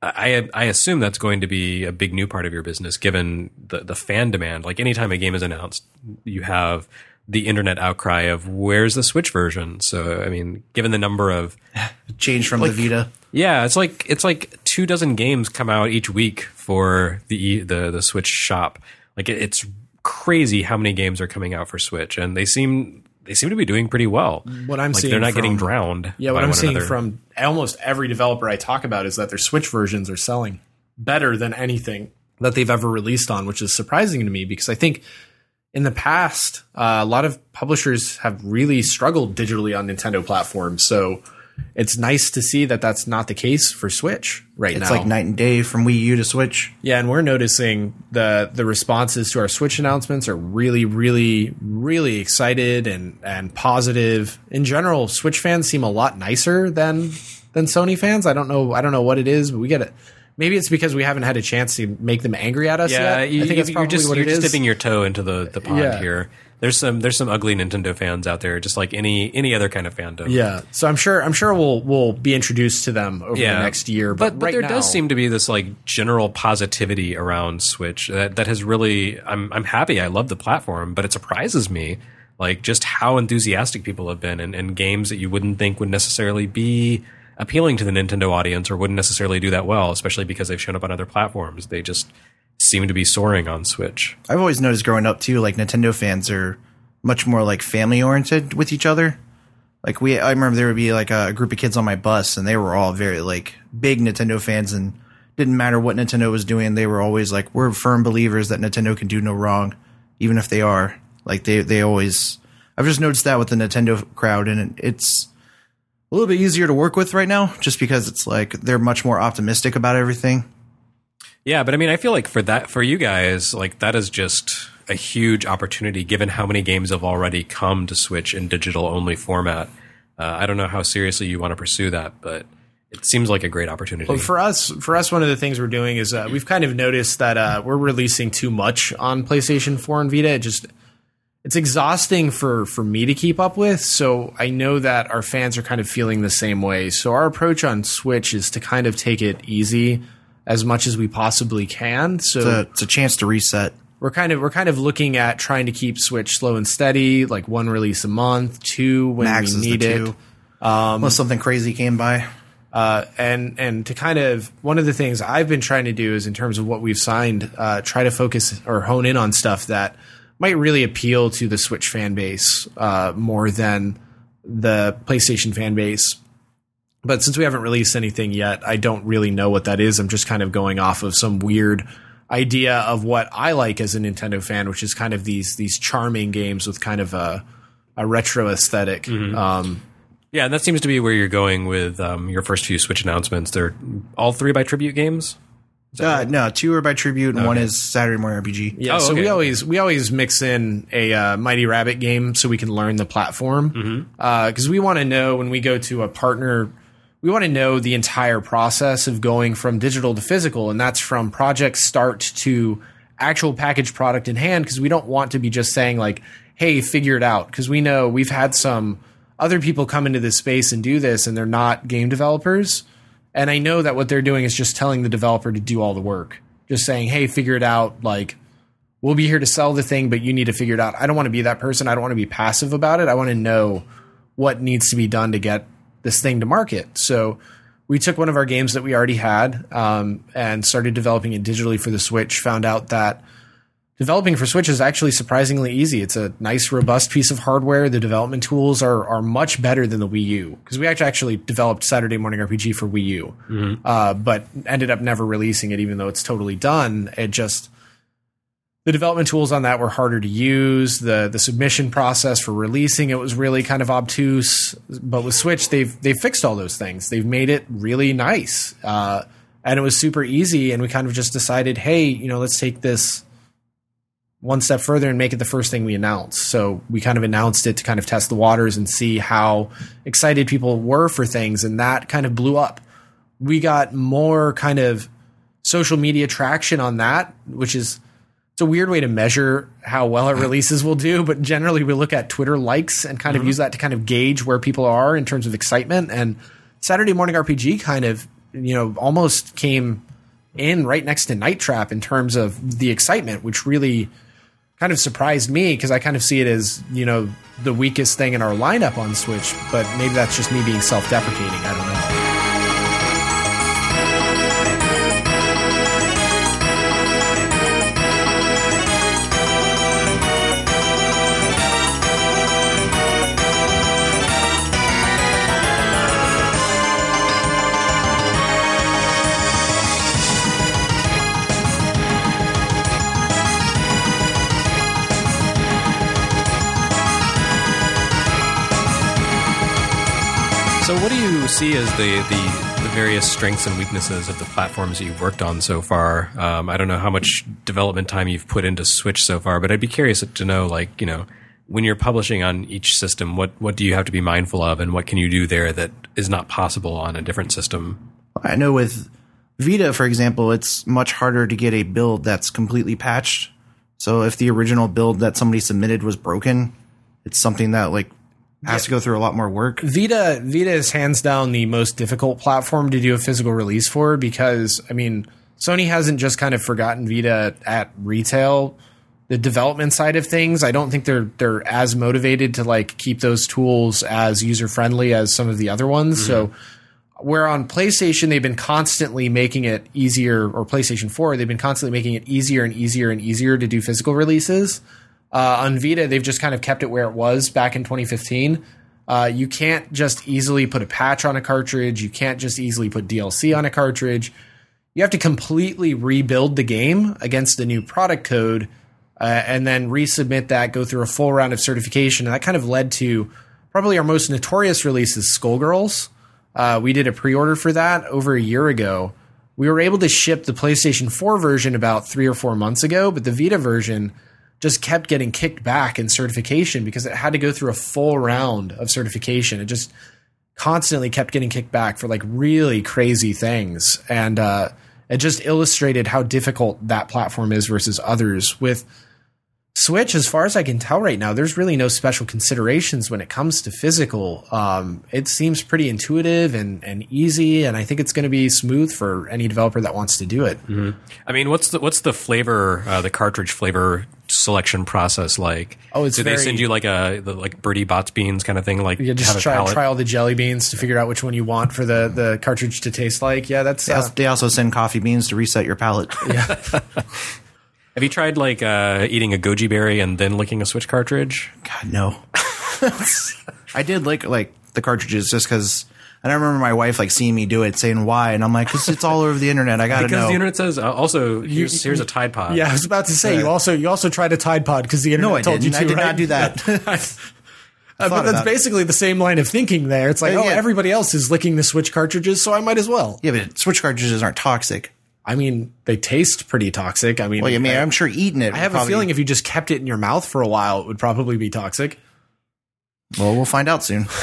I I assume that's going to be a big new part of your business, given the, the fan demand. Like anytime a game is announced, you have the internet outcry of where's the Switch version. So I mean, given the number of change from like, the Vita, yeah, it's like it's like two dozen games come out each week for the the the Switch shop. Like it, it's crazy how many games are coming out for Switch, and they seem. They seem to be doing pretty well. What I'm like seeing, they're not from, getting drowned. Yeah, what by I'm one seeing another. from almost every developer I talk about is that their Switch versions are selling better than anything that they've ever released on, which is surprising to me because I think in the past uh, a lot of publishers have really struggled digitally on Nintendo platforms. So it's nice to see that that's not the case for Switch right it's now. It's like night and day from Wii U to Switch. Yeah, and we're noticing the the responses to our Switch announcements are really, really, really excited and, and positive. In general, Switch fans seem a lot nicer than than Sony fans. I don't know. I don't know what it is, but we get it. Maybe it's because we haven't had a chance to make them angry at us yeah, yet. You, I think that's probably you're just, what you're it just is. dipping your toe into the, the pond Yeah. here. There's some there's some ugly Nintendo fans out there, just like any any other kind of fandom. Yeah, so I'm sure I'm sure we'll we'll be introduced to them over yeah. the next year. But, but, but right there now, does seem to be this like general positivity around Switch that that has really. I'm I'm happy. I love the platform, but it surprises me like just how enthusiastic people have been in, in games that you wouldn't think would necessarily be appealing to the Nintendo audience or wouldn't necessarily do that well, especially because they've shown up on other platforms. They just seem to be soaring on Switch. I've always noticed growing up too, like Nintendo fans are much more like family oriented with each other. Like we, I remember there would be like a group of kids on my bus, and they were all very like big Nintendo fans, and didn't matter what Nintendo was doing. They were always like, we're firm believers that Nintendo can do no wrong, even if they are. Like they, they always. I've just noticed that with the Nintendo crowd, and it's a little bit easier to work with right now, just because it's like they're much more optimistic about everything. Yeah, but I mean, I feel like for that, for you guys, like that is just a huge opportunity given how many games have already come to Switch in digital only format. Uh, I don't know how seriously you want to pursue that, but it seems like a great opportunity. Well, for us, for us, one of the things we're doing is uh, we've kind of noticed that uh, we're releasing too much on PlayStation four and Vita. It just it's exhausting for, for me to keep up with. So I know that our fans are kind of feeling the same way. So our approach on Switch is to kind of take it easy as much as we possibly can. So It's a, it's a chance to reset. we're kind of we're kind of looking at trying to keep Switch slow and steady, like one release a month, two when Max we is the need it. two. Unless something crazy came by. Uh, and and to kind of one of the things I've been trying to do is in terms of what we've signed, uh, try to focus or hone in on stuff that might really appeal to the Switch fan base uh, more than the PlayStation fan base. But since we haven't released anything yet, I don't really know what that is. I'm just kind of going off of some weird idea of what I like as a Nintendo fan, which is kind of these these charming games with kind of a, a retro aesthetic. Mm-hmm. Um, Yeah, and that seems to be where you're going with um, your first few Switch announcements. They're all three by Tribute Games? Uh, no, two are by Tribute, and Okay. one is Saturday Morning R P G. Yeah, Oh, so okay, we okay. always we always mix in a uh, Mighty Rabbit game so we can learn the platform because Mm-hmm. we want to know when we go to a partner, we want to know the entire process of going from digital to physical, and that's from project start to actual packaged product in hand. Because we don't want to be just saying like, "Hey, figure it out," because we know we've had some other people come into this space and do this, and they're not game developers. And I know that what they're doing is just telling the developer to do all the work. Just saying, hey, figure it out. Like, we'll be here to sell the thing, but you need to figure it out. I don't want to be that person. I don't want to be passive about it. I want to know what needs to be done to get this thing to market. So we took one of our games that we already had um, and started developing it digitally for the Switch, found out that developing for Switch is actually surprisingly easy. It's a nice, robust piece of hardware. The development tools are are much better than the Wii U because we actually actually developed Saturday Morning R P G for Wii U, Mm-hmm. uh, but ended up never releasing it, even though it's totally done. It just the development tools on that were harder to use. the The submission process for releasing it was really kind of obtuse. But with Switch, they've they've fixed all those things. They've made it really nice, uh, and it was super easy. And we kind of just decided, hey, you know, let's take this one step further and make it the first thing we announce. So we kind of announced it to kind of test the waters and see how excited people were for things. And that kind of blew up. We got more kind of social media traction on that, which is, it's a weird way to measure how well our releases will do. But generally we look at Twitter likes and kind of use that to kind of gauge where people are in terms of excitement. And Saturday Morning R P G kind of, you know, almost came in right next to Night Trap in terms of the excitement, which really kind of surprised me because I kind of see it as, you know, the weakest thing in our lineup on Switch, but maybe that's just me being self-deprecating. I don't know. So what do you see as the, the, the various strengths and weaknesses of the platforms that you've worked on so far? Um, I don't know how much development time you've put into Switch so far, but I'd be curious to know, like, you know, when you're publishing on each system, what, what do you have to be mindful of and what can you do there that is not possible on a different system? I know with Vita, for example, it's much harder to get a build that's completely patched. So if the original build that somebody submitted was broken, it's something that like has to go through a lot more work. Vita Vita is hands down the most difficult platform to do a physical release for because, I mean, Sony hasn't just kind of forgotten Vita at retail. The development side of things, I don't think they're they're as motivated to like keep those tools as user friendly as some of the other ones. Mm-hmm. So where on PlayStation they've been constantly making it easier, or PlayStation four, they've been constantly making it easier and easier and easier to do physical releases. Uh, on Vita, they've just kind of kept it where it was back in twenty fifteen. Uh, you can't just easily put a patch on a cartridge. You can't just easily put D L C on a cartridge. You have to completely rebuild the game against the new product code uh, and then resubmit that, go through a full round of certification. And that kind of led to probably our most notorious release is Skullgirls. Uh, we did a pre-order for that over a year ago. We were able to ship the PlayStation four version about three or four months ago, but the Vita version just kept getting kicked back in certification because it had to go through a full round of certification. It just constantly kept getting kicked back for like really crazy things. And uh, it just illustrated how difficult that platform is versus others. With Switch, as far as I can tell right now, there's really no special considerations when it comes to physical. Um, it seems pretty intuitive and, and easy, and I think it's going to be smooth for any developer that wants to do it. Mm-hmm. I mean, what's the what's the flavor, uh, the cartridge flavor selection process like? Oh, it's do very, they send you like a the, like Birdie Bots beans kind of thing? Like, you just have try a try all the jelly beans to figure out which one you want for the, the cartridge to taste like. Yeah, that's They uh, also, they also send coffee beans to reset your palate. yeah. Have you tried like uh, eating a goji berry and then licking a Switch cartridge? God, no. I did like like the cartridges just because I don't remember my wife like seeing me do it, saying why, and I'm like, "Cause it's all over the internet. I gotta Because know." the internet says uh, also here's, here's a Tide Pod. Yeah, I was about to say you also you also tried a Tide Pod because the internet no, I told didn't. you to. I did right? not do that. Uh, but that's about it. basically the same line of thinking there. It's like, Uh, oh, yeah. everybody else is licking the Switch cartridges, so I might as well. Yeah, but Switch cartridges aren't toxic. I mean, they taste pretty toxic. I mean, Well, I mean, I, I'm sure eating it. I have a feeling if you just kept it in your mouth for a while, it would probably be toxic. Well, we'll find out soon.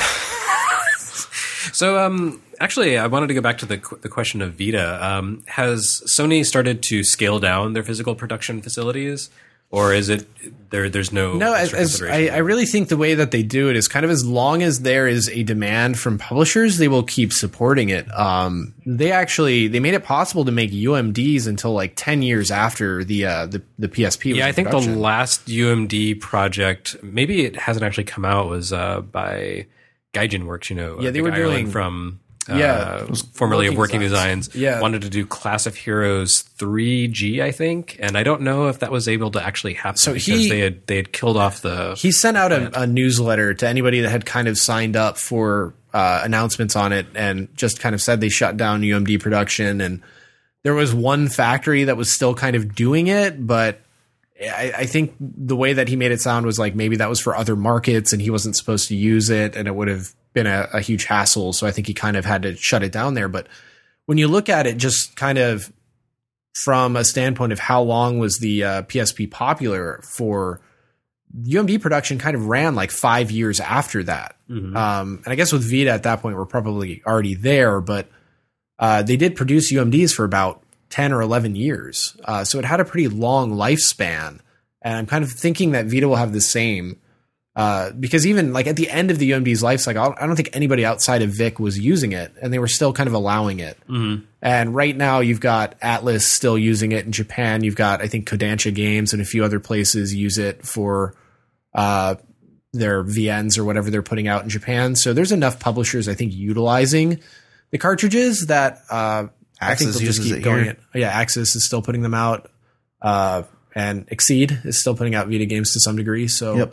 So, um, actually, I wanted to go back to the the question of Vita. Um, has Sony started to scale down their physical production facilities, or is it there? There's no No, as, extra as consideration I, I really think the way that they do it is kind of as long as there is a demand from publishers, they will keep supporting it. Um, they actually they made it possible to make U M Ds until like ten years after the uh, the the P S P. Was Yeah, I in think production. the last U M D project, maybe it hasn't actually come out, was uh, by Gaijin Works. You know, Yeah, uh, they the were guy doing- from. Yeah, uh, it was formerly of Working Working Designs. Designs, Yeah. wanted to do Class of Heroes three G, I think, and I don't know if that was able to actually happen So because he- they had they had killed off the. He sent out a, a newsletter to anybody that had kind of signed up for uh, announcements on it, and just kind of said they shut down U M D production. And there was one factory that was still kind of doing it, but I, I think the way that he made it sound was like maybe that was for other markets, and he wasn't supposed to use it, and it would have been a, a huge hassle. So I think he kind of had to shut it down there. But when you look at it, just kind of from a standpoint of how long was the uh, P S P popular for, U M D production kind of ran like five years after that. Mhm. Um, and I guess with Vita at that point, we're probably already there, but uh, they did produce U M Ds for about ten or eleven years. Uh, so it had a pretty long lifespan. And I'm kind of thinking that Vita will have the same. Uh, because even like at the end of the U M D's life cycle, I don't think anybody outside of Vic was using it, and they were still kind of allowing it. Mhm. And right now, you've got Atlas still using it in Japan. You've got, I think, Kodansha Games and a few other places use it for uh, their V Ns or whatever they're putting out in Japan. So there's enough publishers, I think, utilizing the cartridges that uh, I think Axis they'll just uses keep it going. here. It. Yeah, Axis is still putting them out, uh, and Exceed is still putting out Vita games to some degree. So. Yep.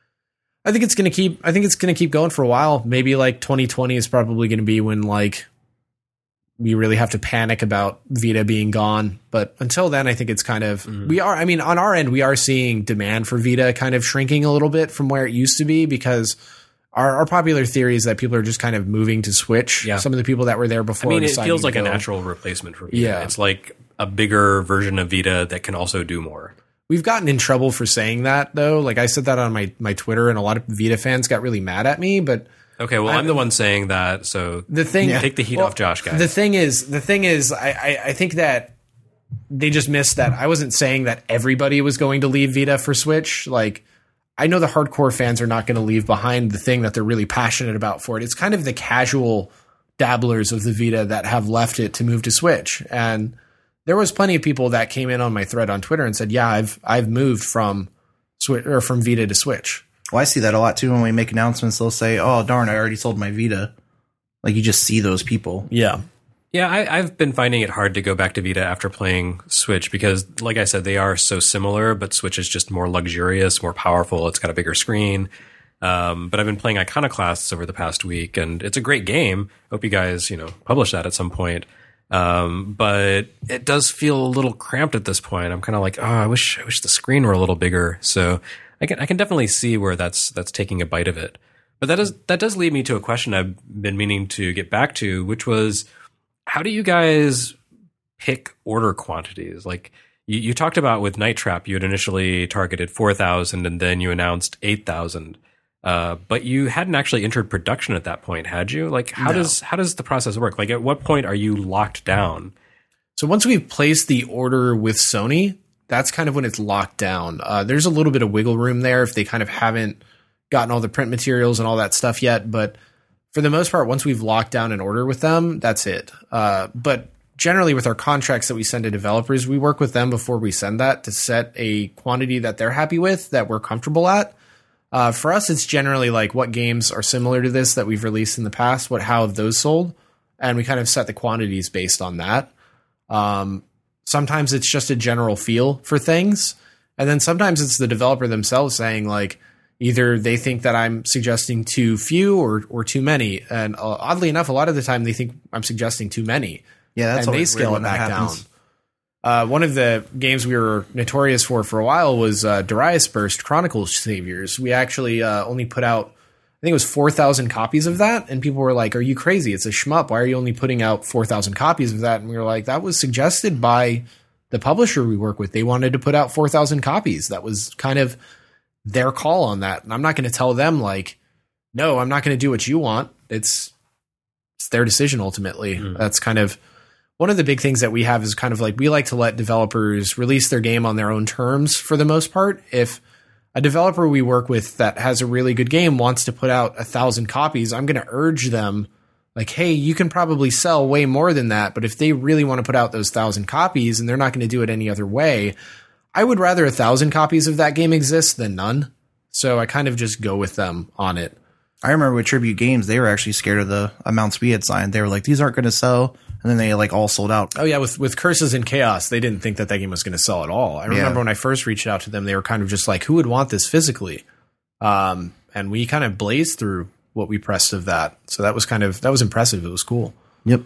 I think it's going to keep, I think it's going to keep going for a while. Maybe like twenty twenty is probably going to be when like we really have to panic about Vita being gone. But until then, I think it's kind of, Mm-hmm. we are, I mean, on our end, we are seeing demand for Vita kind of shrinking a little bit from where it used to be, because our, our popular theory is that people are just kind of moving to Switch. Yeah. Some of the people that were there I before. mean, it deciding feels to like a go. natural replacement for Vita. Yeah. It's like a bigger version of Vita that can also do more. We've gotten in trouble for saying that, though. Like I said that on my, my Twitter, and a lot of Vita fans got really mad at me, but Okay, well, I'm, I'm- the one saying that, so the thing, take the heat well, off Josh, guys. The thing is, the thing is, I, I, I think that they just missed that. I wasn't saying that everybody was going to leave Vita for Switch. Like, I know the hardcore fans are not going to leave behind the thing that they're really passionate about for it. It's kind of the casual dabblers of the Vita that have left it to move to Switch. And there was plenty of people that came in on my thread on Twitter and said, "Yeah, I've I've moved from Switch or from Vita to Switch." Well, I see that a lot too when we make announcements. They'll say, "Oh, darn, I already sold my Vita." Like you just see those people. Yeah. Yeah, I, I've been finding it hard to go back to Vita after playing Switch because, like I said, they are so similar, but Switch is just more luxurious, more powerful. It's got a bigger screen. Um, but I've been playing Iconoclasts over the past week, and it's a great game. Hope you guys, you know, publish that at some point. Um, but it does feel a little cramped at this point. I'm kind of like, oh, I wish, I wish the screen were a little bigger. So I can, I can definitely see where that's, that's taking a bite of it. But that is, that does lead me to a question I've been meaning to get back to, which was, how do you guys pick order quantities? Like you, you talked about with Night Trap, you had initially targeted four thousand and then you announced eight thousand. Uh, but you hadn't actually entered production at that point, had you? Like, how No. does how does the process work? Like, at what point are you locked down? So once we've placed the order with Sony, that's kind of when it's locked down. Uh, there's a little bit of wiggle room there if they kind of haven't gotten all the print materials and all that stuff yet. But for the most part, once we've locked down an order with them, that's it. Uh, but generally with our contracts that we send to developers, we work with them before we send that to set a quantity that they're happy with, that we're comfortable at. Uh, for us, it's generally like what games are similar to this that we've released in the past, what how have those sold? And we kind of set the quantities based on that. Um, sometimes it's just a general feel for things. And then sometimes it's the developer themselves saying like, either they think that I'm suggesting too few or, or too many. And uh, oddly enough, a lot of the time they think I'm suggesting too many. Yeah, that's and they always scale weird it when back that down. happens. Uh, one of the games we were notorious for for a while was uh, Darius Burst Chronicles Saviors. We actually uh, only put out, I think it was four thousand copies of that. And people were like, are you crazy? It's a shmup. Why are you only putting out four thousand copies of that? And we were like, that was suggested by the publisher we work with. They wanted to put out four thousand copies. That was kind of their call on that. And I'm not going to tell them like, no, I'm not going to do what you want. It's, it's their decision ultimately. Mm. That's kind of one of the big things that we have is kind of like, we like to let developers release their game on their own terms for the most part. If a developer we work with that has a really good game wants to put out a thousand copies, I'm going to urge them like, hey, you can probably sell way more than that. But if they really want to put out those thousand copies and they're not going to do it any other way, I would rather a thousand copies of that game exist than none. So I kind of just go with them on it. I remember with Tribute Games, they were actually scared of the amounts we had signed. They were like, these aren't going to sell. And then they like all sold out. Oh, yeah. With with Curses and Chaos, they didn't think that that game was going to sell at all. I remember yeah. when I first reached out to them, they were kind of just like, who would want this physically? Um, and we kind of blazed through what we pressed of that. So that was kind of, that was impressive. It was cool. Yep.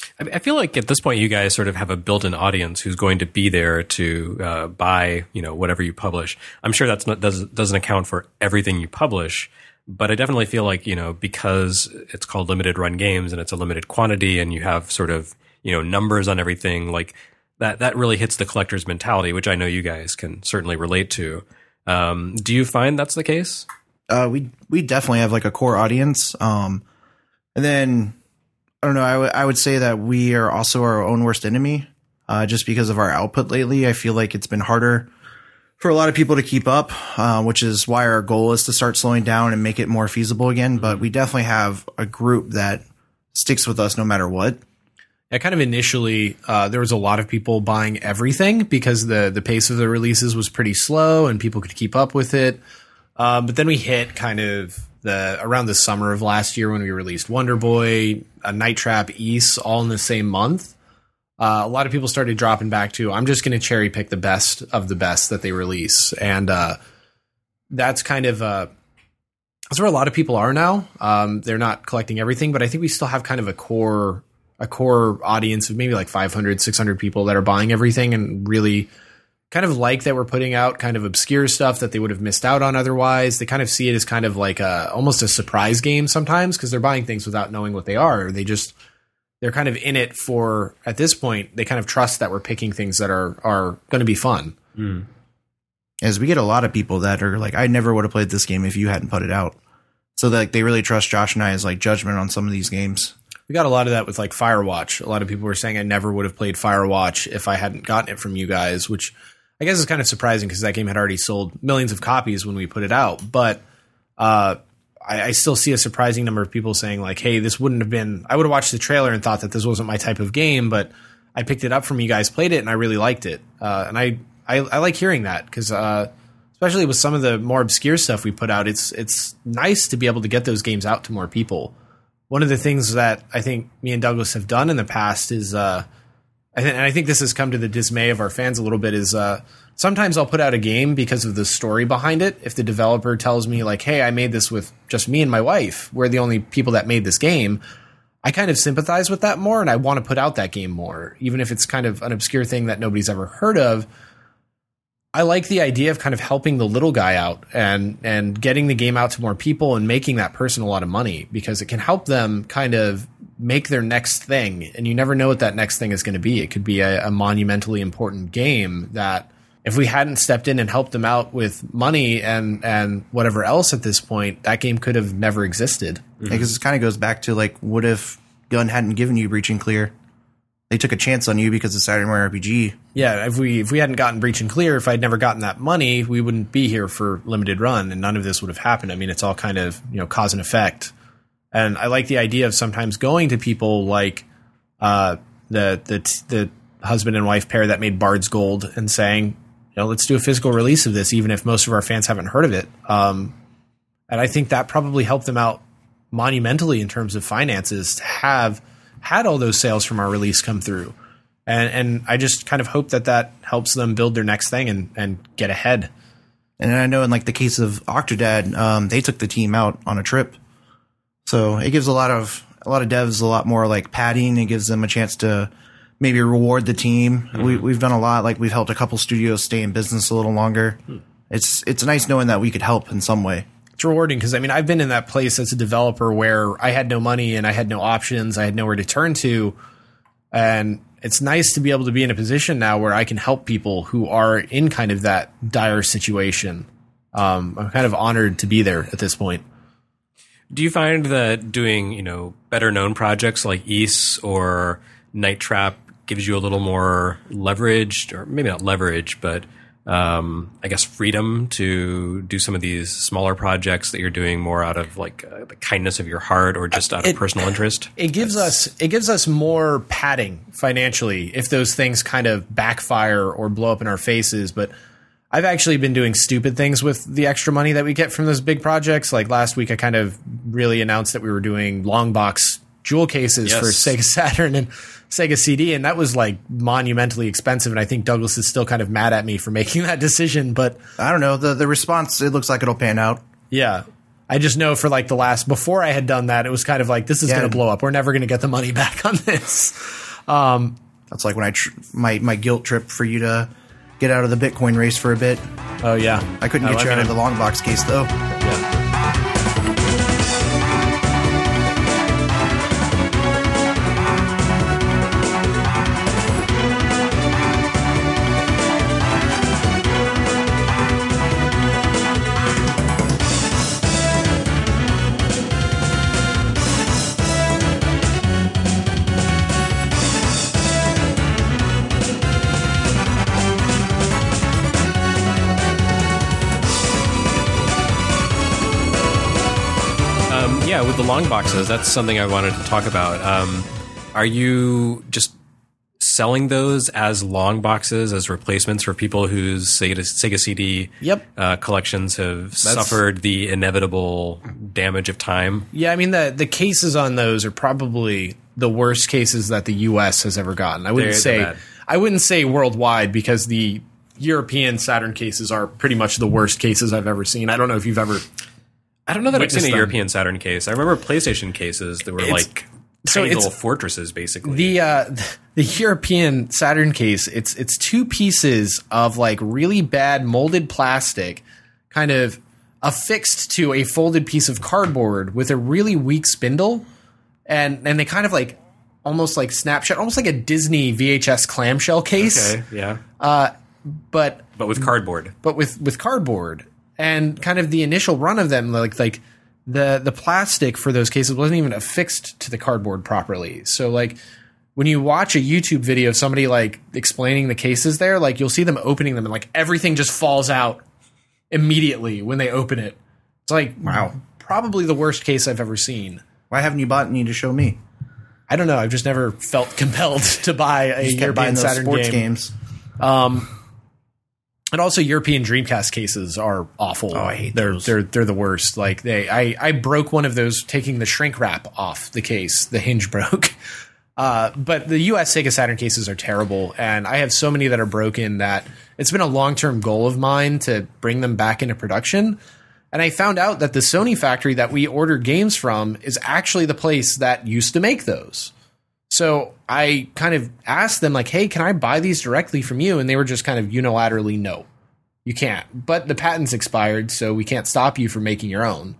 I feel like at this point, you guys sort of have a built-in audience who's going to be there to uh, buy, you know, whatever you publish. I'm sure that's not does, doesn't account for everything you publish, but I definitely feel like, you know, because it's called limited run games and it's a limited quantity and you have sort of, you know, numbers on everything, like that, that really hits the collector's mentality, which I know you guys can certainly relate to. Um, do you find that's the case? Uh, we, we definitely have like a core audience. Um, and then I don't know, I, w- I would say that we are also our own worst enemy, uh, just because of our output lately. I feel like it's been harder for a lot of people to keep up, uh, which is why our goal is to start slowing down and make it more feasible again. But we definitely have a group that sticks with us no matter what. Yeah, kind of initially, uh, there was a lot of people buying everything because the, the pace of the releases was pretty slow and people could keep up with it. Um, but then we hit kind of the around the summer of last year when we released Wonder Boy, a Night Trap, East, all in the same month. Uh, a lot of people started dropping back to, I'm just going to cherry pick the best of the best that they release. And uh, that's kind of uh, that's where a lot of people are now. Um, they're not collecting everything, but I think we still have kind of a core a core audience of maybe like five hundred, six hundred people that are buying everything and really kind of like that we're putting out kind of obscure stuff that they would have missed out on otherwise. They kind of see it as kind of like a almost a surprise game sometimes because they're buying things without knowing what they are. They just they're kind of in it for, at this point, they kind of trust that we're picking things that are are going to be fun. Mm. As we get a lot of people that are like, I never would have played this game if you hadn't put it out. So that like, they really trust Josh and I's like judgment on some of these games. We got a lot of that with like Firewatch. A lot of people were saying I never would have played Firewatch if I hadn't gotten it from you guys, which I guess is kind of surprising because that game had already sold millions of copies when we put it out. But uh, I, I still see a surprising number of people saying like, hey, this wouldn't have been, I would have watched the trailer and thought that this wasn't my type of game, but I picked it up from you guys, played it, and I really liked it. Uh, and I, I, I like hearing that because uh, especially with some of the more obscure stuff we put out, it's it's nice to be able to get those games out to more people. One of the things that I think me and Douglas have done in the past is, uh, I th- and I think this has come to the dismay of our fans a little bit, is uh, sometimes I'll put out a game because of the story behind it. If the developer tells me like, hey, I made this with just me and my wife, we're the only people that made this game, I kind of sympathize with that more and I want to put out that game more, even if it's kind of an obscure thing that nobody's ever heard of. I like the idea of kind of helping the little guy out and and getting the game out to more people and making that person a lot of money because it can help them kind of make their next thing. And you never know what that next thing is going to be. It could be a, a monumentally important game that if we hadn't stepped in and helped them out with money and, and whatever else at this point, that game could have never existed. Because mm-hmm. it kind of goes back to like, what if Gun hadn't given you Breaching Clear? they took a chance on you because of Saturday Morning R P G. Yeah, if we if we hadn't gotten Breach and Clear, if I'd never gotten that money, we wouldn't be here for Limited Run, and none of this would have happened. I mean, it's all kind of, you know, cause and effect. And I like the idea of sometimes going to people like uh, the the the husband and wife pair that made Bard's Gold and saying, you know, let's do a physical release of this, even if most of our fans haven't heard of it. Um, and I think that probably helped them out monumentally in terms of finances to have had all those sales from our release come through. And and I just kind of hope that that helps them build their next thing and, and get ahead. And I know in like the case of Octodad, um, they took the team out on a trip. So it gives a lot of a lot of devs a lot more like padding. It gives them a chance to maybe reward the team. Mm-hmm. We, we've done a lot. Like we've helped a couple studios stay in business a little longer. Mm. It's it's nice knowing that we could help in some way. It's rewarding because, I mean, I've been in that place as a developer where I had no money and I had no options. I had nowhere to turn to. And it's nice to be able to be in a position now where I can help people who are in kind of that dire situation. Um, I'm kind of honored to be there at this point. Do you find that doing, you know, better known projects like Ys or Night Trap gives you a little more leverage, or maybe not leverage, but Um, I guess freedom to do some of these smaller projects that you're doing more out of like uh, the kindness of your heart or just out of it, personal interest? It gives That's, us it gives us more padding financially if those things kind of backfire or blow up in our faces. But I've actually been doing stupid things with the extra money that we get from those big projects. Like last week, I kind of really announced that we were doing long box jewel cases yes. for Sega Saturn and Sega C D, and that was like monumentally expensive. And I think Douglas is still kind of mad at me for making that decision. But I don't know, the the response, it looks like it'll pan out. Yeah, I just know for like the last before I had done that, it was kind of like, this is yeah. going to blow up. We're never going to get the money back on this. Um, That's like when I tr- my my guilt trip for you to get out of the Bitcoin race for a bit. Oh yeah, I couldn't oh, get I you mean, out of the long box case though. Yeah. Yeah, with the long boxes, that's something I wanted to talk about. Um, are you just selling those as long boxes, as replacements for people whose Sega, Sega C D yep. uh, collections have that's, suffered the inevitable damage of time? Yeah, I mean, the, the cases on those are probably the worst cases that the U S has ever gotten. I wouldn't They're, say I wouldn't say worldwide, because the European Saturn cases are pretty much the worst cases I've ever seen. I don't know if you've ever... I don't know that I've seen a them. European Saturn case. I remember PlayStation cases that were it's, like so tiny little fortresses, basically. The uh, the European Saturn case, it's it's two pieces of like really bad molded plastic, kind of affixed to a folded piece of cardboard with a really weak spindle, and and they kind of like almost like snapshot, almost like a Disney V H S clamshell case. Okay, yeah. Uh, but but with cardboard. But with with cardboard. And kind of the initial run of them, like like the the plastic for those cases wasn't even affixed to the cardboard properly. So like when you watch a YouTube video of somebody like explaining the cases there, like you'll see them opening them and like everything just falls out immediately when they open it. It's like, wow, probably the worst case I've ever seen. Why haven't you bought any to show me? I don't know. I've just never felt compelled to buy a just kept European buying those Saturn sports game. games. Um, And also, European Dreamcast cases are awful. Oh, I hate they're, those. They're they're the worst. Like they, I, I broke one of those taking the shrink wrap off the case. The hinge broke. Uh, but the U S Sega Saturn cases are terrible, and I have so many that are broken that it's been a long term goal of mine to bring them back into production. And I found out that the Sony factory that we ordered games from is actually the place that used to make those. So I kind of asked them, like, hey, can I buy these directly from you? And they were just kind of unilaterally, no, you can't. But the patent's expired, so we can't stop you from making your own.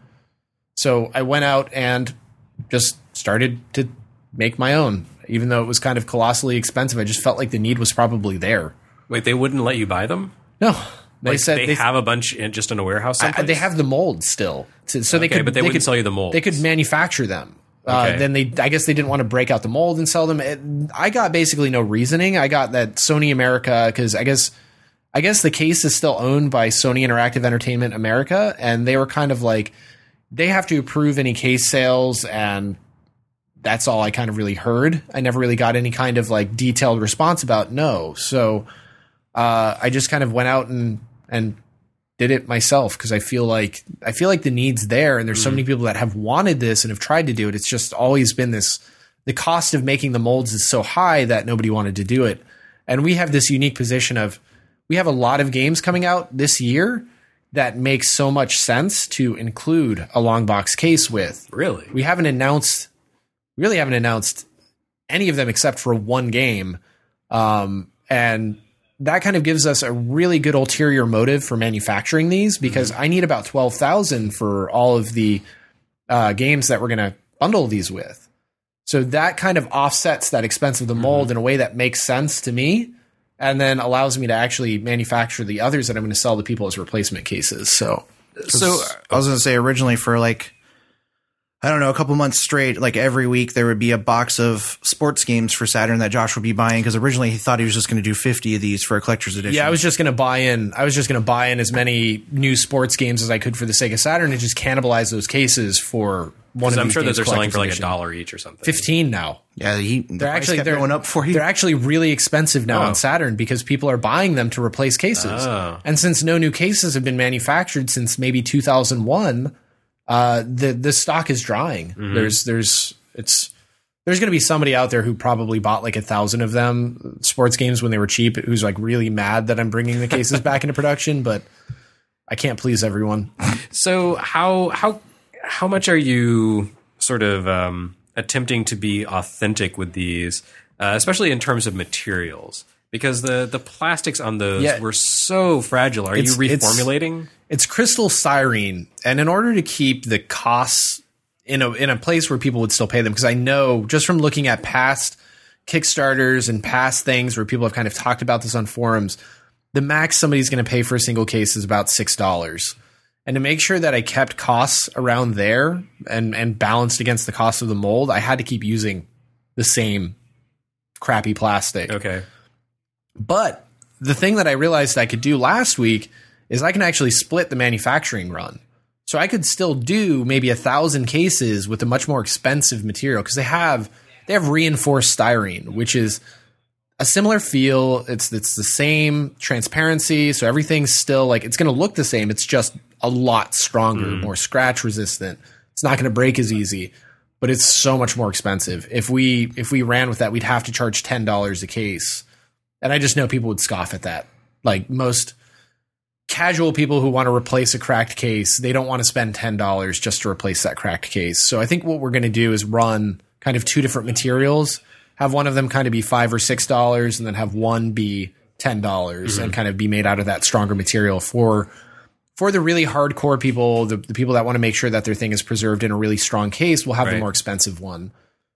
So I went out and just started to make my own, even though it was kind of colossally expensive. I just felt like the need was probably there. Wait, they wouldn't let you buy them? No. They like said they, they have a bunch in, just in a a warehouse someplace? I, they have the mold still. So, so okay, they could, but they, they wouldn't could, sell you the molds. They could manufacture them. Uh, Okay. then they, I guess they didn't want to break out the mold and sell them. It, I got basically no reasoning. I got that Sony America, because I guess, I guess the case is still owned by Sony Interactive Entertainment America, and they were kind of like, they have to approve any case sales, and that's all I kind of really heard. I never really got any kind of like detailed response about no. So uh, I just kind of went out and and did it myself, because I feel like I feel like the need's there, and there's so many people that have wanted this and have tried to do it. It's just always been this, the cost of making the molds is so high that nobody wanted to do it. And we have this unique position of, we have a lot of games coming out this year that makes so much sense to include a long box case with. Really? We haven't announced, really haven't announced any of them except for one game. Um, and that kind of gives us a really good ulterior motive for manufacturing these, because I need about twelve thousand for all of the uh, games that we're going to bundle these with. So that kind of offsets that expense of the mold in a way that makes sense to me, and then allows me to actually manufacture the others that I'm going to sell to people as replacement cases. So, So I was going to say, originally for like, I don't know, a couple months straight, like every week there would be a box of sports games for Saturn that Josh would be buying, because originally he thought he was just going to do fifty of these for a collector's edition. yeah, I was just going to buy in. I was just going to buy in as many new sports games as I could for the Sega Saturn and just cannibalize those cases for one of I'm these sure that games they're selling collector's for like a edition. dollar each or something. Fifteen now. Yeah, he, the They're price actually kept they're going up for you. They're actually really expensive now Oh. on Saturn, because people are buying them to replace cases. Oh. And since no new cases have been manufactured since maybe two thousand one, uh, the the stock is drying. Mm-hmm. There's there's it's there's going to be somebody out there who probably bought like a thousand of them sports games when they were cheap, who's like really mad that I'm bringing the cases back into production, but I can't please everyone. So how how how much are you sort of um, attempting to be authentic with these, uh, especially in terms of materials? Because the the plastics on those Yeah. were so fragile. Are It's- you it's- reformulating? It's crystal styrene, and in order to keep the costs in a in a place where people would still pay them, because I know just from looking at past Kickstarters and past things where people have kind of talked about this on forums, the max somebody's going to pay for a single case is about six dollars. And to make sure that I kept costs around there and and balanced against the cost of the mold, I had to keep using the same crappy plastic. Okay. But the thing that I realized I could do last week is I can actually split the manufacturing run. So I could still do maybe a thousand cases with a much more expensive material, because they have they have reinforced styrene, which is a similar feel. It's it's the same transparency, so everything's still like, it's going to look the same. It's just a lot stronger, more scratch resistant. It's not going to break as easy, but it's so much more expensive. If we if we ran with that, we'd have to charge ten dollars a case. And I just know people would scoff at that. Like most casual people who want to replace a cracked case, they don't want to spend ten dollars just to replace that cracked case. So I think what we're going to do is run kind of two different materials, have one of them kind of be five or six dollars, and then have one be ten dollars, mm-hmm. and kind of be made out of that stronger material for for the really hardcore people, the, the people that want to make sure that their thing is preserved in a really strong case. We'll have Right. the more expensive one.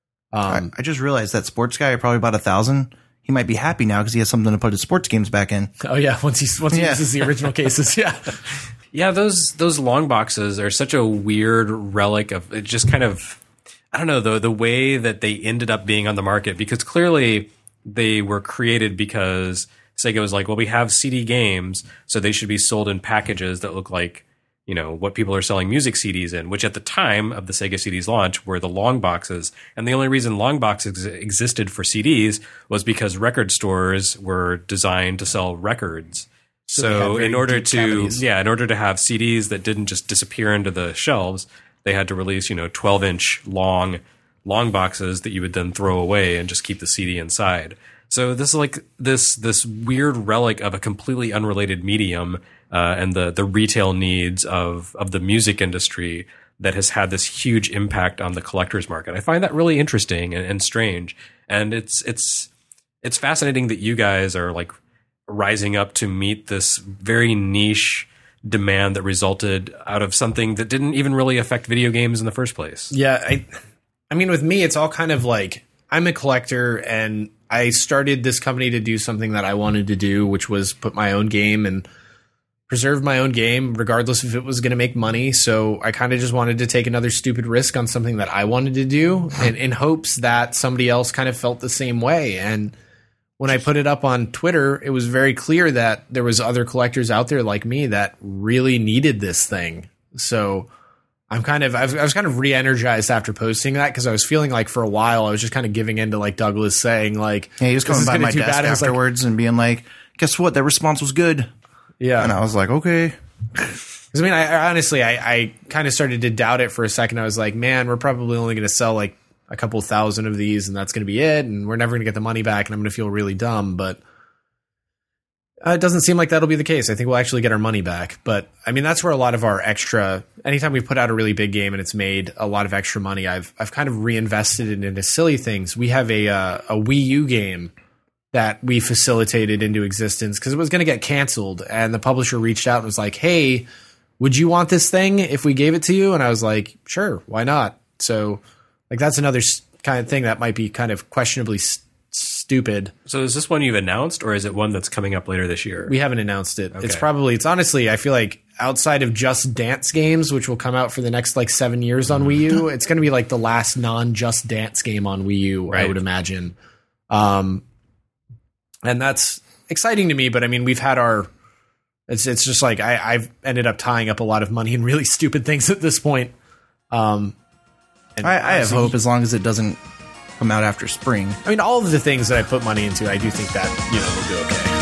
I, Um, I just realized that sports guy probably bought a thousand. He might be happy now because he has something to put his sports games back in. oh yeah, once he once he Yeah. uses the original cases, yeah. Yeah, those those long boxes are such a weird relic of it. Just kind of, I don't know, the the way that they ended up being on the market, because clearly they were created because Sega was like, well, we have C D games, so they should be sold in packages that look like, you know, what people are selling music C Ds in, which at the time of the Sega C Ds launch were the long boxes. And the only reason long boxes ex- existed for C Ds was because record stores were designed to sell records. So they had So very in order deep to, cavities. yeah, in order to have C Ds that didn't just disappear into the shelves, they had to release, you know, twelve inch long, long boxes that you would then throw away and just keep the C D inside. So this is like this, this weird relic of a completely unrelated medium, uh, and the, the retail needs of, of the music industry that has had this huge impact on the collector's market. I find that really interesting and, and strange. And it's, it's, it's fascinating that you guys are like rising up to meet this very niche demand that resulted out of something that didn't even really affect video games in the first place. Yeah, I I mean, with me, it's all kind of like, I'm a collector, and I started this company to do something that I wanted to do, which was put my own game and preserve my own game, regardless if it was going to make money. So I kind of just wanted to take another stupid risk on something that I wanted to do, and in hopes that somebody else kind of felt the same way. And when I put it up on Twitter, it was very clear that there was other collectors out there like me that really needed this thing. So I'm kind of, I was, I was kind of re-energized after posting that, because I was feeling like for a while I was just kind of giving in to like Douglas saying like, yeah, he was coming by my desk afterwards like, and being like, guess what? That response was good. Yeah. And I was like, okay. Because I mean, I, I honestly, I, I kind of started to doubt it for a second. I was like, man, we're probably only going to sell like a couple thousand of these, and that's going to be it, and we're never going to get the money back, and I'm going to feel really dumb. But uh, it doesn't seem like that'll be the case. I think we'll actually get our money back. But I mean, that's where a lot of our extra, anytime we put out a really big game and it's made a lot of extra money, I've I've kind of reinvested it into silly things. We have a uh, a Wii U game that we facilitated into existence because it was going to get canceled, and the publisher reached out and was like, hey, would you want this thing if we gave it to you? And I was like, sure, why not? So like that's another kind of thing that might be kind of questionably st- stupid. So is this one you've announced, or is it one that's coming up later this year? We haven't announced it. Okay. It's probably, it's honestly, I feel like outside of Just Dance games, which will come out for the next like seven years on Wii U, it's going to be like the last non-Just Dance game on Wii U, right. I would imagine. Um, and that's exciting to me, but I mean, we've had our, it's it's just like I, I've ended up tying up a lot of money in really stupid things at this point. Um, And I, I have hope as long as it doesn't come out after spring. I mean, all of the things that I put money into, I do think that, you know, will do okay.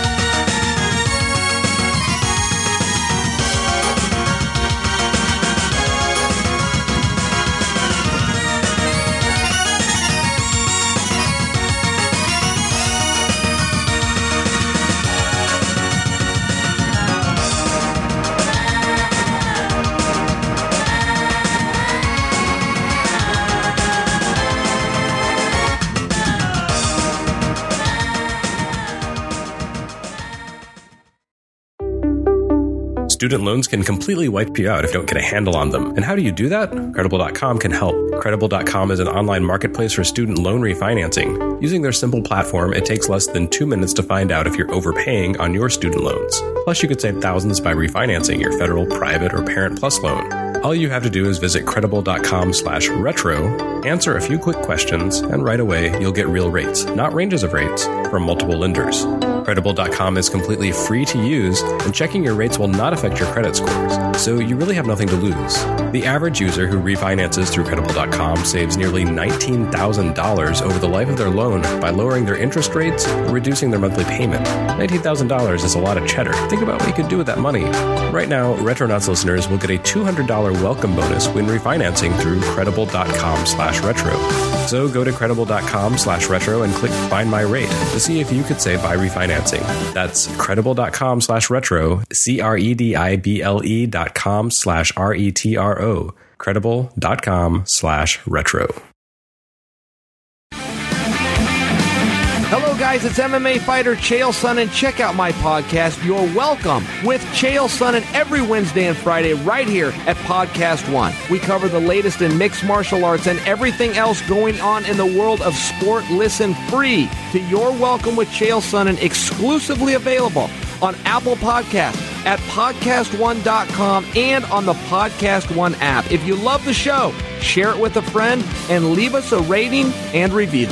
Student loans can completely wipe you out if you don't get a handle on them. And how do you do that? Credible dot com can help. Credible dot com is an online marketplace for student loan refinancing. Using their simple platform, it takes less than two minutes to find out if you're overpaying on your student loans. Plus, you could save thousands by refinancing your federal, private, or Parent Plus loan. All you have to do is visit credible dot com slash retro, answer a few quick questions, and right away, you'll get real rates, not ranges of rates, from multiple lenders. Credible dot com is completely free to use, and checking your rates will not affect your credit scores, so you really have nothing to lose. The average user who refinances through Credible dot com saves nearly nineteen thousand dollars over the life of their loan by lowering their interest rates or reducing their monthly payment. nineteen thousand dollars is a lot of cheddar. Think about what you could do with that money. Right now, Retronauts listeners will get a two hundred dollars welcome bonus when refinancing through Credible dot com slash retro. So go to Credible dot com slash retro and click Find My Rate to see if you could save by refinancing. That's Credible dot com slash retro, C R E D I B L E dot com slash R E T R O, Credible dot com slash retro. Hello guys, it's M M A fighter Chael Sonnen. Check out my podcast, You're Welcome, with Chael Sonnen every Wednesday and Friday right here at Podcast One. We cover the latest in mixed martial arts and everything else going on in the world of sport. Listen free to You're Welcome with Chael Sonnen, exclusively available on Apple Podcasts, at podcast one dot com, and on the Podcast One app. If you love the show, share it with a friend and leave us a rating and review.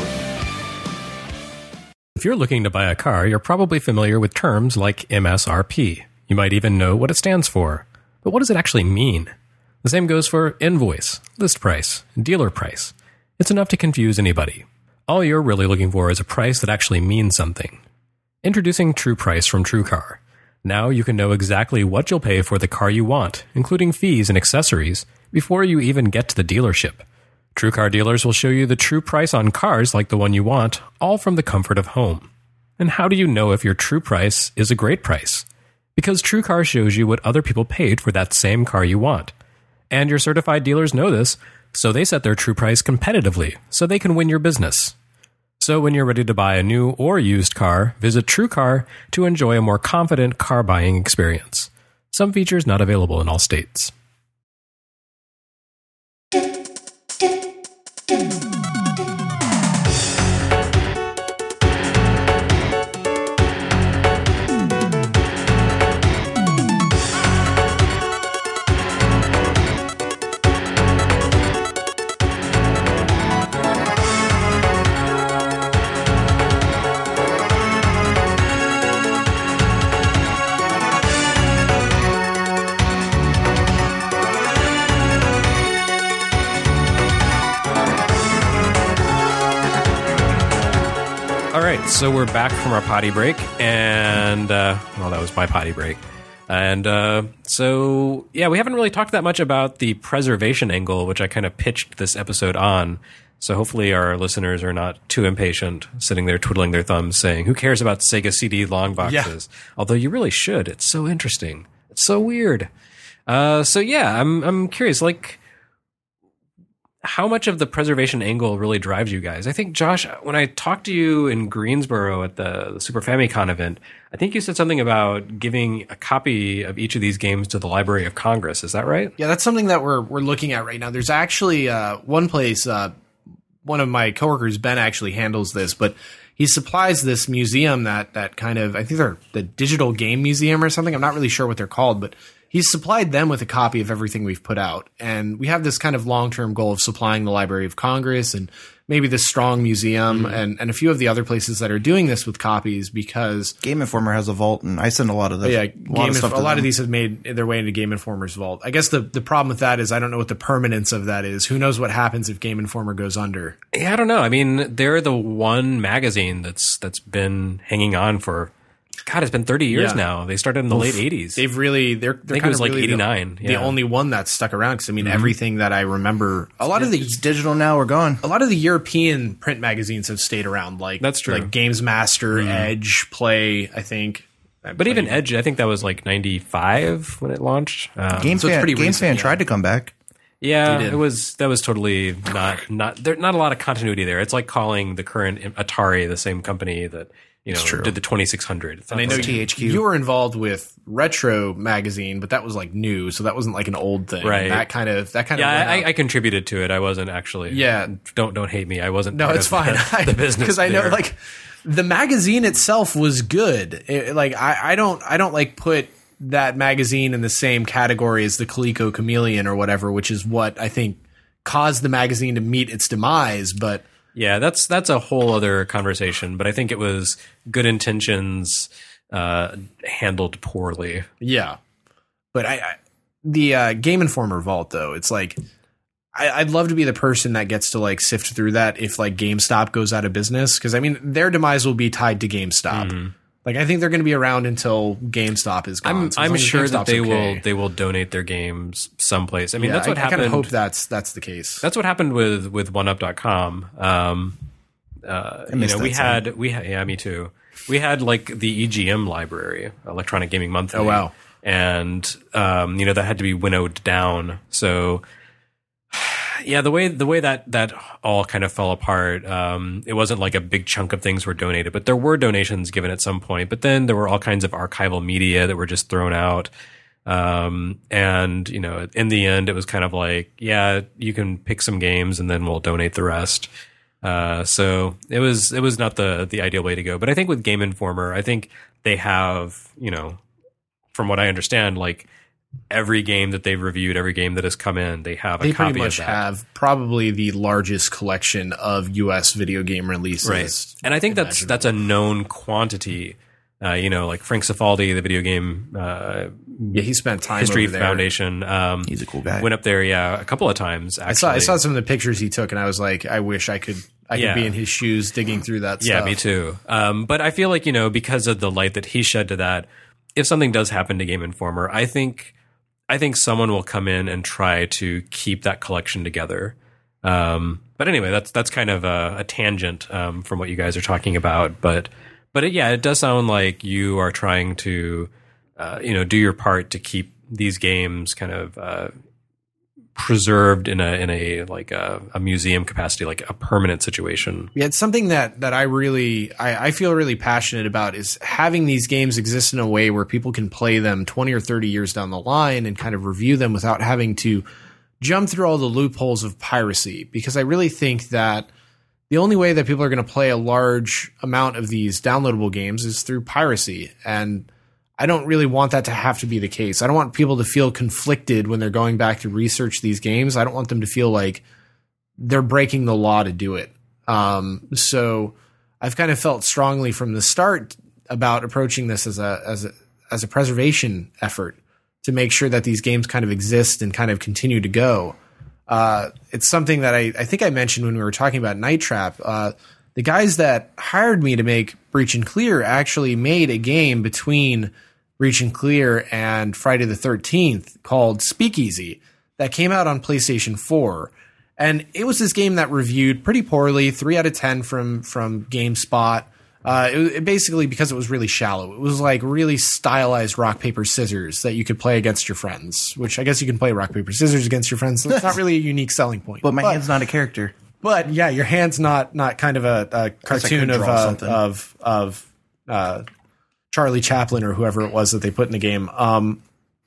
If you're looking to buy a car, you're probably familiar with terms like M S R P. You might even know what it stands for. But what does it actually mean? The same goes for invoice, list price, dealer price. It's enough to confuse anybody. All you're really looking for is a price that actually means something. Introducing True Price from TrueCar. Now you can know exactly what you'll pay for the car you want, including fees and accessories, before you even get to the dealership. TrueCar dealers will show you the true price on cars like the one you want, all from the comfort of home. And how do you know if your true price is a great price? Because TrueCar shows you what other people paid for that same car you want. And your certified dealers know this, so they set their true price competitively, so they can win your business. So when you're ready to buy a new or used car, visit TrueCar to enjoy a more confident car buying experience. Some features not available in all states. right, so we're back from our potty break, and, uh, well, that was my potty break. And uh, so, yeah, we haven't really talked that much about the preservation angle, which I kind of pitched this episode on. So hopefully our listeners are not too impatient, sitting there twiddling their thumbs saying, who cares about Sega C D long boxes? Yeah. Although you really should. It's so interesting. It's so weird. Uh, so, yeah, I'm I'm curious, like, how much of the preservation angle really drives you guys? I think, Josh, when I talked to you in Greensboro at the, the Super Famicom event, I think you said something about giving a copy of each of these games to the Library of Congress. Is that right? Yeah, that's something that we're we're looking at right now. There's actually uh, one place, uh, one of my coworkers, Ben, actually handles this, but he supplies this museum that that kind of, I think they're the Digital Game Museum or something. I'm not really sure what they're called, but he's supplied them with a copy of everything we've put out. And we have this kind of long-term goal of supplying the Library of Congress and maybe the Strong Museum mm-hmm. and, and a few of the other places that are doing this with copies, because Game Informer has a vault, and I send a lot of this. Yeah, a Game lot, of, Inf- stuff a lot them. of these have made their way into Game Informer's vault. I guess the, the problem with that is I don't know what the permanence of that is. Who knows what happens if Game Informer goes under? Yeah, I don't know. I mean, they're the one magazine that's that's been hanging on for, God, it's been thirty years yeah. now. They started in the Oof. late eighties. They've really, they're, they're I think kind it was of like really eighty-nine. The, yeah. the only one that's stuck around. Because I mean, mm-hmm. everything that I remember, a lot it's, of the it's digital now. We're gone. A lot of the European print magazines have stayed around. Like that's true. Like Games Master, mm-hmm. Edge, Play. I think. But Play. Even Edge, I think that was like ninety-five when it launched. Um, Game so Fan, it's pretty Game recent, Fan yeah. tried to come back. Yeah, it was that was totally not not there. Not a lot of continuity there. It's like calling the current Atari the same company that. You know, did the twenty-six hundred. And I know T H Q. You were involved with Retro Magazine, but that was like new, so that wasn't like an old thing. Right. And that kind of that kind yeah, of. Yeah, I, I contributed to it. I wasn't actually. Yeah. Don't don't hate me. I wasn't. No, it's fine. The, the business because I know there. like the magazine itself was good. It, like I, I don't I don't like put that magazine in the same category as the Coleco Chameleon or whatever, which is what I think caused the magazine to meet its demise, but. Yeah, that's that's a whole other conversation, but I think it was good intentions uh, handled poorly. Yeah, but I, I the uh, Game Informer vault though, it's like I, I'd love to be the person that gets to like sift through that if like GameStop goes out of business, because I mean their demise will be tied to GameStop. Mm-hmm. Like I think they're going to be around until GameStop is gone. I'm, so I'm sure GameStop's that they okay. will they will donate their games someplace. I mean, yeah, that's what I, happened. I kind of hope that's that's the case. That's what happened with with one up dot com. Um, uh, you know, we had time. we had yeah, me too. We had like the E G M library, Electronic Gaming Monthly. Oh wow! And um, you know that had to be winnowed down. So. Yeah, the way the way that that all kind of fell apart, um, it wasn't like a big chunk of things were donated, but there were donations given at some point. But then there were all kinds of archival media that were just thrown out. Um, and, you know, in the end, it was kind of like, yeah, you can pick some games and then we'll donate the rest. Uh, so it was it was not the the ideal way to go. But I think with Game Informer, I think they have, you know, from what I understand, like, every game that they've reviewed, every game that has come in, they have a they copy pretty much of that. have probably the largest collection of U S video game releases. Right. And I think that's that's a known quantity. Uh, you know, like Frank Cifaldi, the video game uh, yeah, he spent time History over there. Foundation. Um, He's a cool guy. Went up there, yeah, a couple of times. Actually. I saw I saw some of the pictures he took, and I was like, I wish I could I could yeah. be in his shoes digging through that yeah, stuff. me too. Um, but I feel like, you know, because of the light that he shed to that, if something does happen to Game Informer, I think. I think someone will come in and try to keep that collection together. Um, but anyway, that's that's kind of a, a tangent um, from what you guys are talking about. But but it, yeah, it does sound like you are trying to uh, you know do your part to keep these games kind of uh, preserved in a in a like a, a museum capacity, like a permanent situation. Yeah, it's something that that I really I, I feel really passionate about is having these games exist in a way where people can play them twenty or thirty years down the line and kind of review them without having to jump through all the loopholes of piracy. Because I really think that the only way that people are going to play a large amount of these downloadable games is through piracy. And I don't really want that to have to be the case. I don't want people to feel conflicted when they're going back to research these games. I don't want them to feel like they're breaking the law to do it. Um, so I've kind of felt strongly from the start about approaching this as a as a as a preservation effort to make sure that these games kind of exist and kind of continue to go. Uh, it's something that I, I think I mentioned when we were talking about Night Trap. Uh, the the guys that hired me to make Breach and Clear actually made a game between Breach and Clear and Friday the thirteenth called Speakeasy that came out on PlayStation four. And it was this game that reviewed pretty poorly, three out of ten from, from GameSpot. Uh, it, it basically, because it was really shallow, it was like really stylized rock, paper, scissors that you could play against your friends, which I guess you can play rock, paper, scissors against your friends. So it's not really a unique selling point. But my but, hand's not a character. But yeah, your hand's not, not kind of a, a cartoon of, uh, of, of, uh, Charlie Chaplin or whoever it was that they put in the game. Um,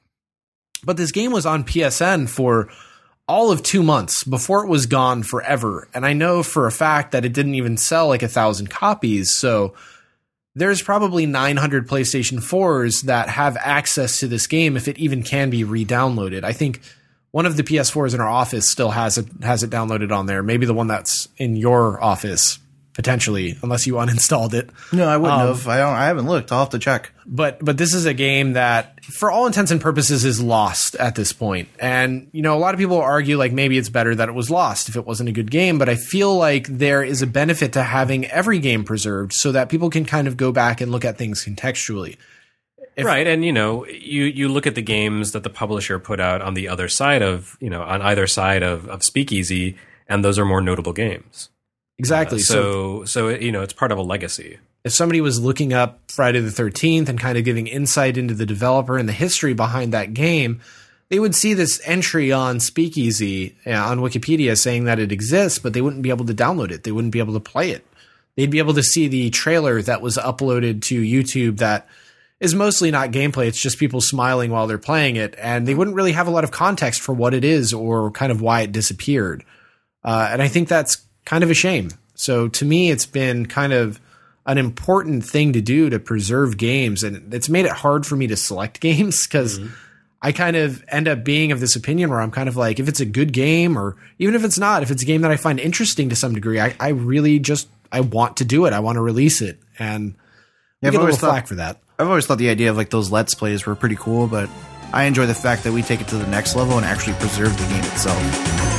but this game was on P S N for all of two months before it was gone forever. And I know for a fact that it didn't even sell like a thousand copies. So there's probably nine hundred PlayStation fours that have access to this game if it even can be re-downloaded. I think one of the P S fours in our office still has it, has it downloaded on there. Maybe the one that's in your office, potentially, unless you uninstalled it. No, I wouldn't um, have. I don't. I haven't looked. I'll have to check. But but this is a game that, for all intents and purposes, is lost at this point. And you know, a lot of people argue like maybe it's better that it was lost if it wasn't a good game. But I feel like there is a benefit to having every game preserved so that people can kind of go back and look at things contextually. If, right, and you know, you, you look at the games that the publisher put out on the other side of, you know, on either side of, of Speakeasy, and those are more notable games. Exactly. Uh, so, so, you know, it's part of a legacy. If somebody was looking up Friday the thirteenth and kind of giving insight into the developer and the history behind that game, they would see this entry on Speakeasy uh, on Wikipedia saying that it exists, but they wouldn't be able to download it. They wouldn't be able to play it. They'd be able to see the trailer that was uploaded to YouTube that is mostly not gameplay. It's just people smiling while they're playing it, and they wouldn't really have a lot of context for what it is or kind of why it disappeared. Uh, and I think that's kind of a shame. So to me, it's been kind of an important thing to do to preserve games, and it's made it hard for me to select games because mm-hmm. I kind of end up being of this opinion where I'm kind of like, if it's a good game, or even if it's not, if it's a game that I find interesting to some degree, I, I really just, I want to do it. I want to release it. And yeah, I get a little thought, flack for that. I've always thought the idea of like those Let's Plays were pretty cool, but I enjoy the fact that we take it to the next level and actually preserve the game itself.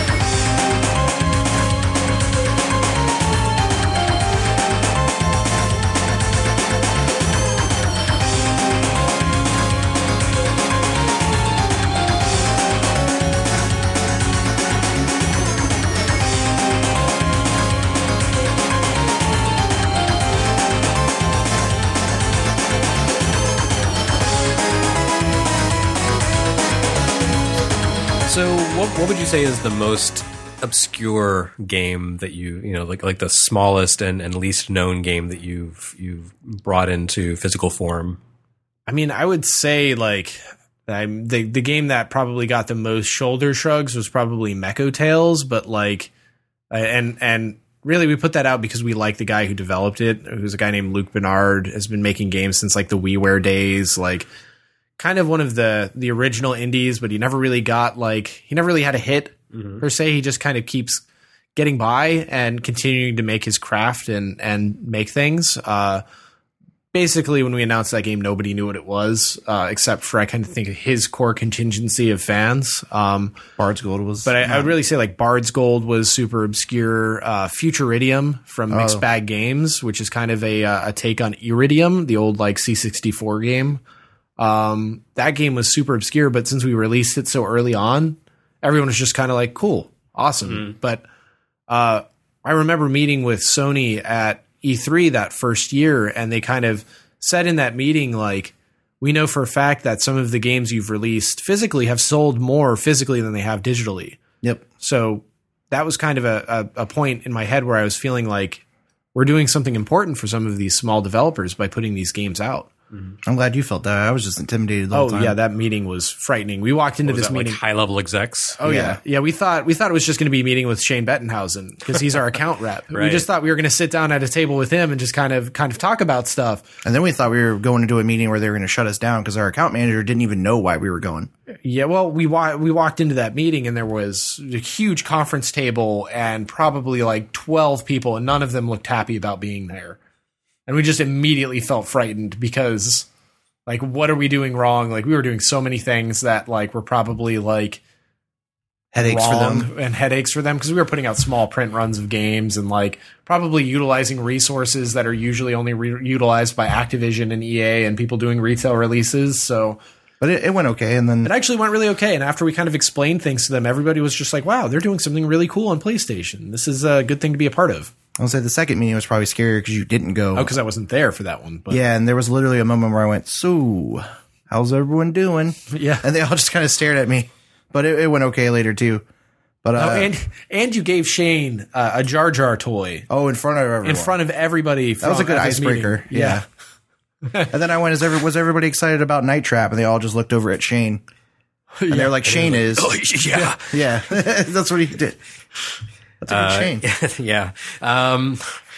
So what, what would you say is the most obscure game that you, you know, like like the smallest and, and least known game that you've you've brought into physical form? I mean, I would say like I'm, the the game that probably got the most shoulder shrugs was probably Mecho Tales, but like, and and really we put that out because we like the guy who developed it, who's a guy named Luke Bernard, has been making games since like the WiiWare days, like kind of one of the the original indies, but he never really got like he never really had a hit mm-hmm. per se. He just kind of keeps getting by and continuing to make his craft and and make things. Uh, basically, when we announced that game, nobody knew what it was, uh, except for I kind of think his core contingency of fans. Um, Bard's Gold was, but I, I would really say like Bard's Gold was super obscure. Uh, Futuridium from Mixed oh. Bag Games, which is kind of a a take on Iridium, the old like C sixty-four game. Um, that game was super obscure, but since we released it so early on, everyone was just kind of like, cool, awesome. Mm-hmm. But, uh, I remember meeting with Sony at E three that first year, and they kind of said in that meeting, like, we know for a fact that some of the games you've released physically have sold more physically than they have digitally. Yep. So that was kind of a, a, a point in my head where I was feeling like we're doing something important for some of these small developers by putting these games out. Mm-hmm. I'm glad you felt that. I was just intimidated the whole oh, time. yeah, that meeting was frightening. We walked into What was this that, meeting like high level execs. Oh yeah. yeah, yeah. We thought we thought it was just going to be a meeting with Shane Bettenhausen because he's our account rep. Right. We just thought we were going to sit down at a table with him and just kind of kind of talk about stuff. And then we thought we were going to do a meeting where they were going to shut us down because our account manager didn't even know why we were going. Yeah, well, we wa- we walked into that meeting and there was a huge conference table and probably like twelve people, and none of them looked happy about being there. And we just immediately felt frightened because, like, what are we doing wrong? Like, we were doing so many things that, like, were probably, like, Headaches for wrong them. and headaches for them because we were putting out small print runs of games and like probably utilizing resources that are usually only re- utilized by Activision and E A and people doing retail releases. So, but it, it went okay, and then it actually went really okay. And after we kind of explained things to them, everybody was just like, "Wow, they're doing something really cool on PlayStation. This is a good thing to be a part of." I'll say the second meeting was probably scarier because you didn't go. Oh, because I wasn't there for that one. But yeah, and there was literally a moment where I went, "So, how's everyone doing?" Yeah, and they all just kind of stared at me. But it, it went okay later too. But uh, oh, and and you gave Shane uh, a Jar Jar toy. Oh, in front of everyone. In front of everybody. That was a good icebreaker. Yeah. yeah. And then I went, Is every, was everybody excited about Night Trap? And they all just looked over at Shane. And yeah. they're like, Shane is. Oh, yeah. Yeah. That's what he did. That's a good uh, Shane. Yeah. Um,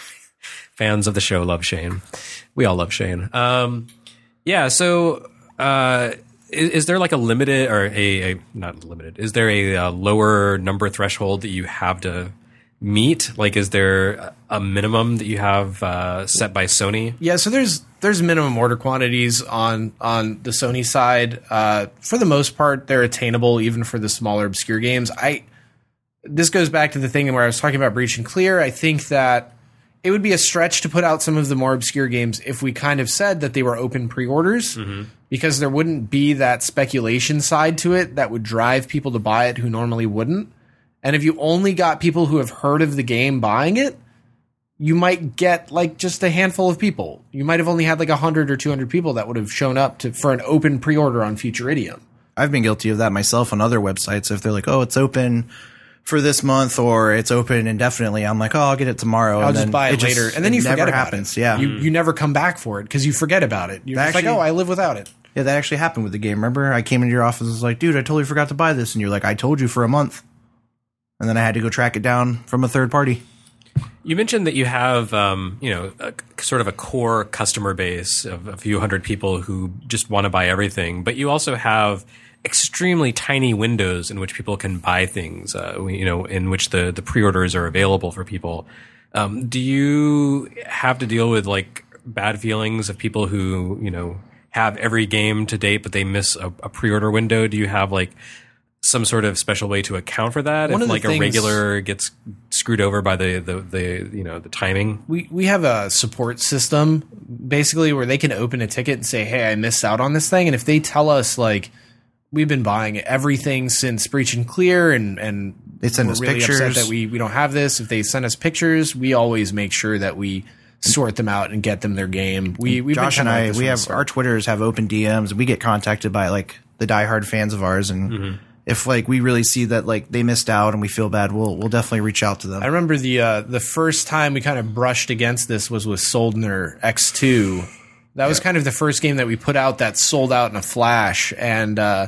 fans of the show love Shane. We all love Shane. Um, yeah. So, uh, Is, is there like a limited or a, a not limited? Is there a, a lower number threshold that you have to meet? Like, is there a minimum that you have uh, set by Sony? Yeah, so there's there's minimum order quantities on on the Sony side. Uh, for the most part, they're attainable even for the smaller obscure games. I this goes back to the thing where I was talking about Breach and Clear. I think that it would be a stretch to put out some of the more obscure games if we kind of said that they were open pre-orders. Mm-hmm. Because there wouldn't be that speculation side to it that would drive people to buy it who normally wouldn't. And if you only got people who have heard of the game buying it, you might get like just a handful of people. You might have only had like one hundred or two hundred people that would have shown up to for an open pre-order on Futuridium. I've been guilty of that myself on other websites. If they're like, oh, it's open for this month or it's open indefinitely, I'm like, oh, I'll get it tomorrow. I'll and just then buy it, it later. Just, and then you forget about happens. it. Yeah. You, you never come back for it because you forget about it. You're just actually, like, oh, I live without it. Yeah, that actually happened with the game. Remember, I came into your office and was like, dude, I totally forgot to buy this. And you're like, I told you for a month. And then I had to go track it down from a third party. You mentioned that you have, um, you know, a, sort of a core customer base of a few hundred people who just want to buy everything. But you also have extremely tiny windows in which people can buy things, uh, you know, in which the, the pre-orders are available for people. Um, do you have to deal with, like, bad feelings of people who, you know, have every game to date, but they miss a, a pre-order window? Do you have like some sort of special way to account for that? One if of the like things, a regular gets screwed over by the, the, the, you know, the timing? We, we have a support system basically where they can open a ticket and say, hey, I missed out on this thing. And if they tell us like, we've been buying everything since Breach and Clear and, and they send we're us really pictures upset that we, we don't have this. If they send us pictures, we always make sure that we sort them out and get them their game. We we Josh and I we have our Twitters have open D Ms and we get contacted by like the diehard fans of ours, and mm-hmm. if like we really see that like they missed out and we feel bad, we'll we'll definitely reach out to them. I remember the uh, the first time we kind of brushed against this was with Soldner X two. That was yeah. kind of the first game that we put out that sold out in a flash, and uh,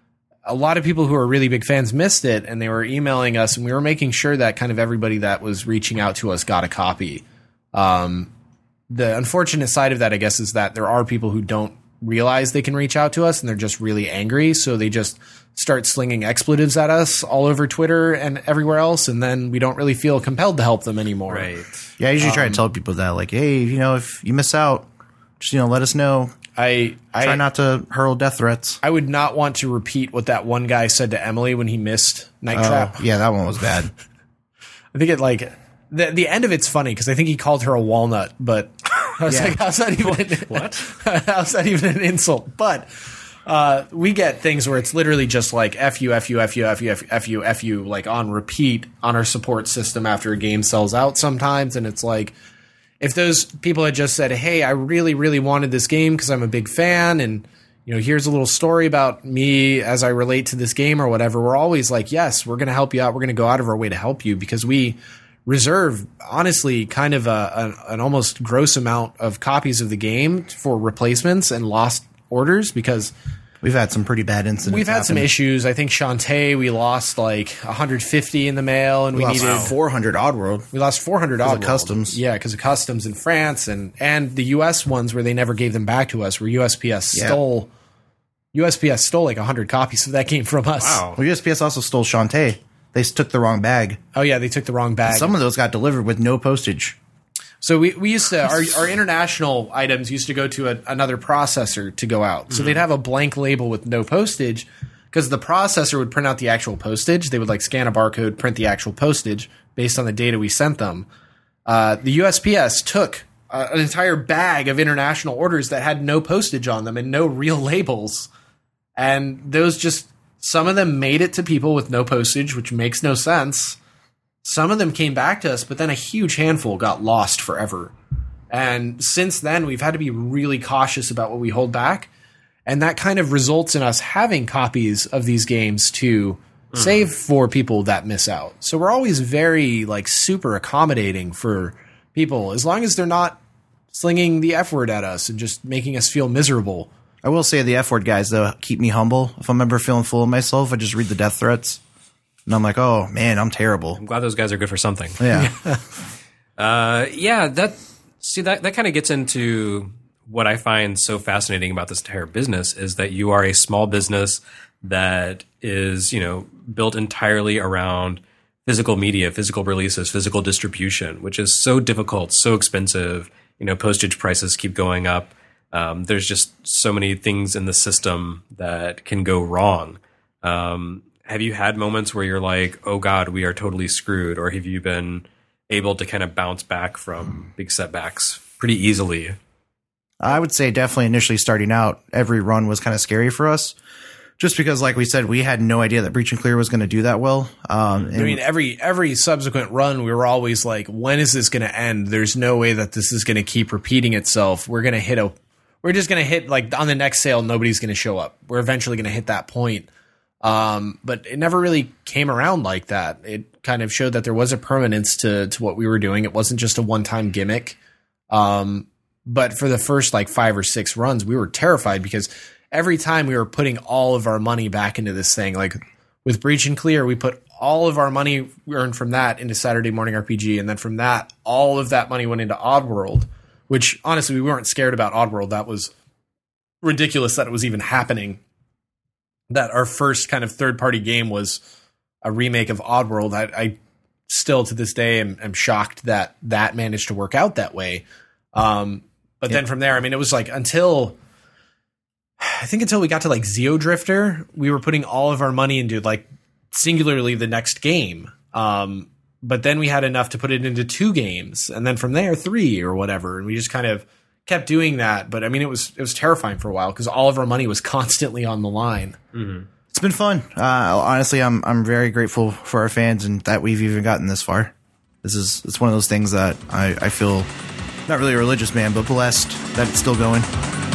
a lot of people who are really big fans missed it, and they were emailing us, and we were making sure that kind of everybody that was reaching out to us got a copy. Um, the unfortunate side of that, I guess, is that there are people who don't realize they can reach out to us and they're just really angry. So they just start slinging expletives at us all over Twitter and everywhere else. And then we don't really feel compelled to help them anymore. Right. Yeah. I usually um, try to tell people that like, hey, you know, if you miss out, just, you know, let us know. I, I try not to hurl death threats. I would not want to repeat what that one guy said to Emily when he missed Night uh, Trap. Yeah. That one was bad. I think it like, The the end of it's funny because I think he called her a walnut, but I was yeah. like, how's that even what? How's that even an insult? But uh, we get things where it's literally just like F you, F you, F you, F you, F you, F you, like on repeat on our support system after a game sells out sometimes. And it's like, if those people had just said, hey, I really, really wanted this game because I'm a big fan and, you know, here's a little story about me as I relate to this game or whatever, we're always like, yes, we're going to help you out. We're going to go out of our way to help you because we reserve, honestly, kind of a, a, an almost gross amount of copies of the game for replacements and lost orders because we've had some pretty bad incidents. We've had happen. some issues. I think Shantae, we lost like one hundred fifty in the mail, and we, we lost needed four hundred Oddworld. We lost four hundred Oddworld. Customs. Yeah, because of customs in France and and the U S ones where they never gave them back to us, where U S P S yeah. stole U S P S stole like one hundred copies of that game from us. Wow. Well, U S P S also stole Shantae. They took the wrong bag. Oh, yeah, they took the wrong bag. Some of those got delivered with no postage. So we, we used to, our, our international items used to go to a, another processor to go out. So mm-hmm. they'd have a blank label with no postage because the processor would print out the actual postage. They would like scan a barcode, print the actual postage based on the data we sent them. Uh, the U S P S took uh, an entire bag of international orders that had no postage on them and no real labels. And those just, some of them made it to people with no postage, which makes no sense. Some of them came back to us, but then a huge handful got lost forever. And since then, we've had to be really cautious about what we hold back. And that kind of results in us having copies of these games to mm. save for people that miss out. So we're always very, like, super accommodating for people, as long as they're not slinging the F word at us and just making us feel miserable. I will say the F word guys, though, keep me humble. If I'm ever feeling full of myself, I just read the death threats. And I'm like, oh, man, I'm terrible. I'm glad those guys are good for something. Yeah. uh, yeah, that... See, that, that kind of gets into what I find so fascinating about this entire business is that you are a small business that is, you know, built entirely around physical media, physical releases, physical distribution, which is so difficult, so expensive. You know, postage prices keep going up. Um, there's just so many things in the system that can go wrong. Um, have you had moments where you're like, oh, God, we are totally screwed? Or have you been able to kind of bounce back from big setbacks pretty easily? I would say definitely initially starting out, every run was kind of scary for us. Just because, like we said, we had no idea that Breach and Clear was going to do that well. Um, I mean, every every subsequent run, we were always like, when is this going to end? There's no way that this is going to keep repeating itself. We're going to hit a, we're just going to hit, like, on the next sale, nobody's going to show up. We're eventually going to hit that point. Um, but it never really came around like that. It kind of showed that there was a permanence to, to what we were doing. It wasn't just a one-time gimmick. Um, but for the first like five or six runs, we were terrified because every time we were putting all of our money back into this thing, like with Breach and Clear, we put all of our money we earned from that into Saturday Morning R P G. And then from that, all of that money went into Oddworld, which honestly, we weren't scared about Oddworld. That was ridiculous that it was even happening. That our first kind of third-party game was a remake of Oddworld. I, I still, to this day, am, am shocked that that managed to work out that way. Um, but yeah. Then from there, I mean, it was like until, I think until we got to like Xeodrifter, we were putting all of our money into like singularly the next game. Um, but then we had enough to put it into two games. And then from there, three or whatever. And we just kind of kept doing that, but I mean, it was it was terrifying for a while because all of our money was constantly on the line. Mm-hmm. It's been fun. Uh, honestly, I'm I'm very grateful for our fans and that we've even gotten this far. This is it's one of those things that I, I feel not really a religious man, but blessed that it's still going.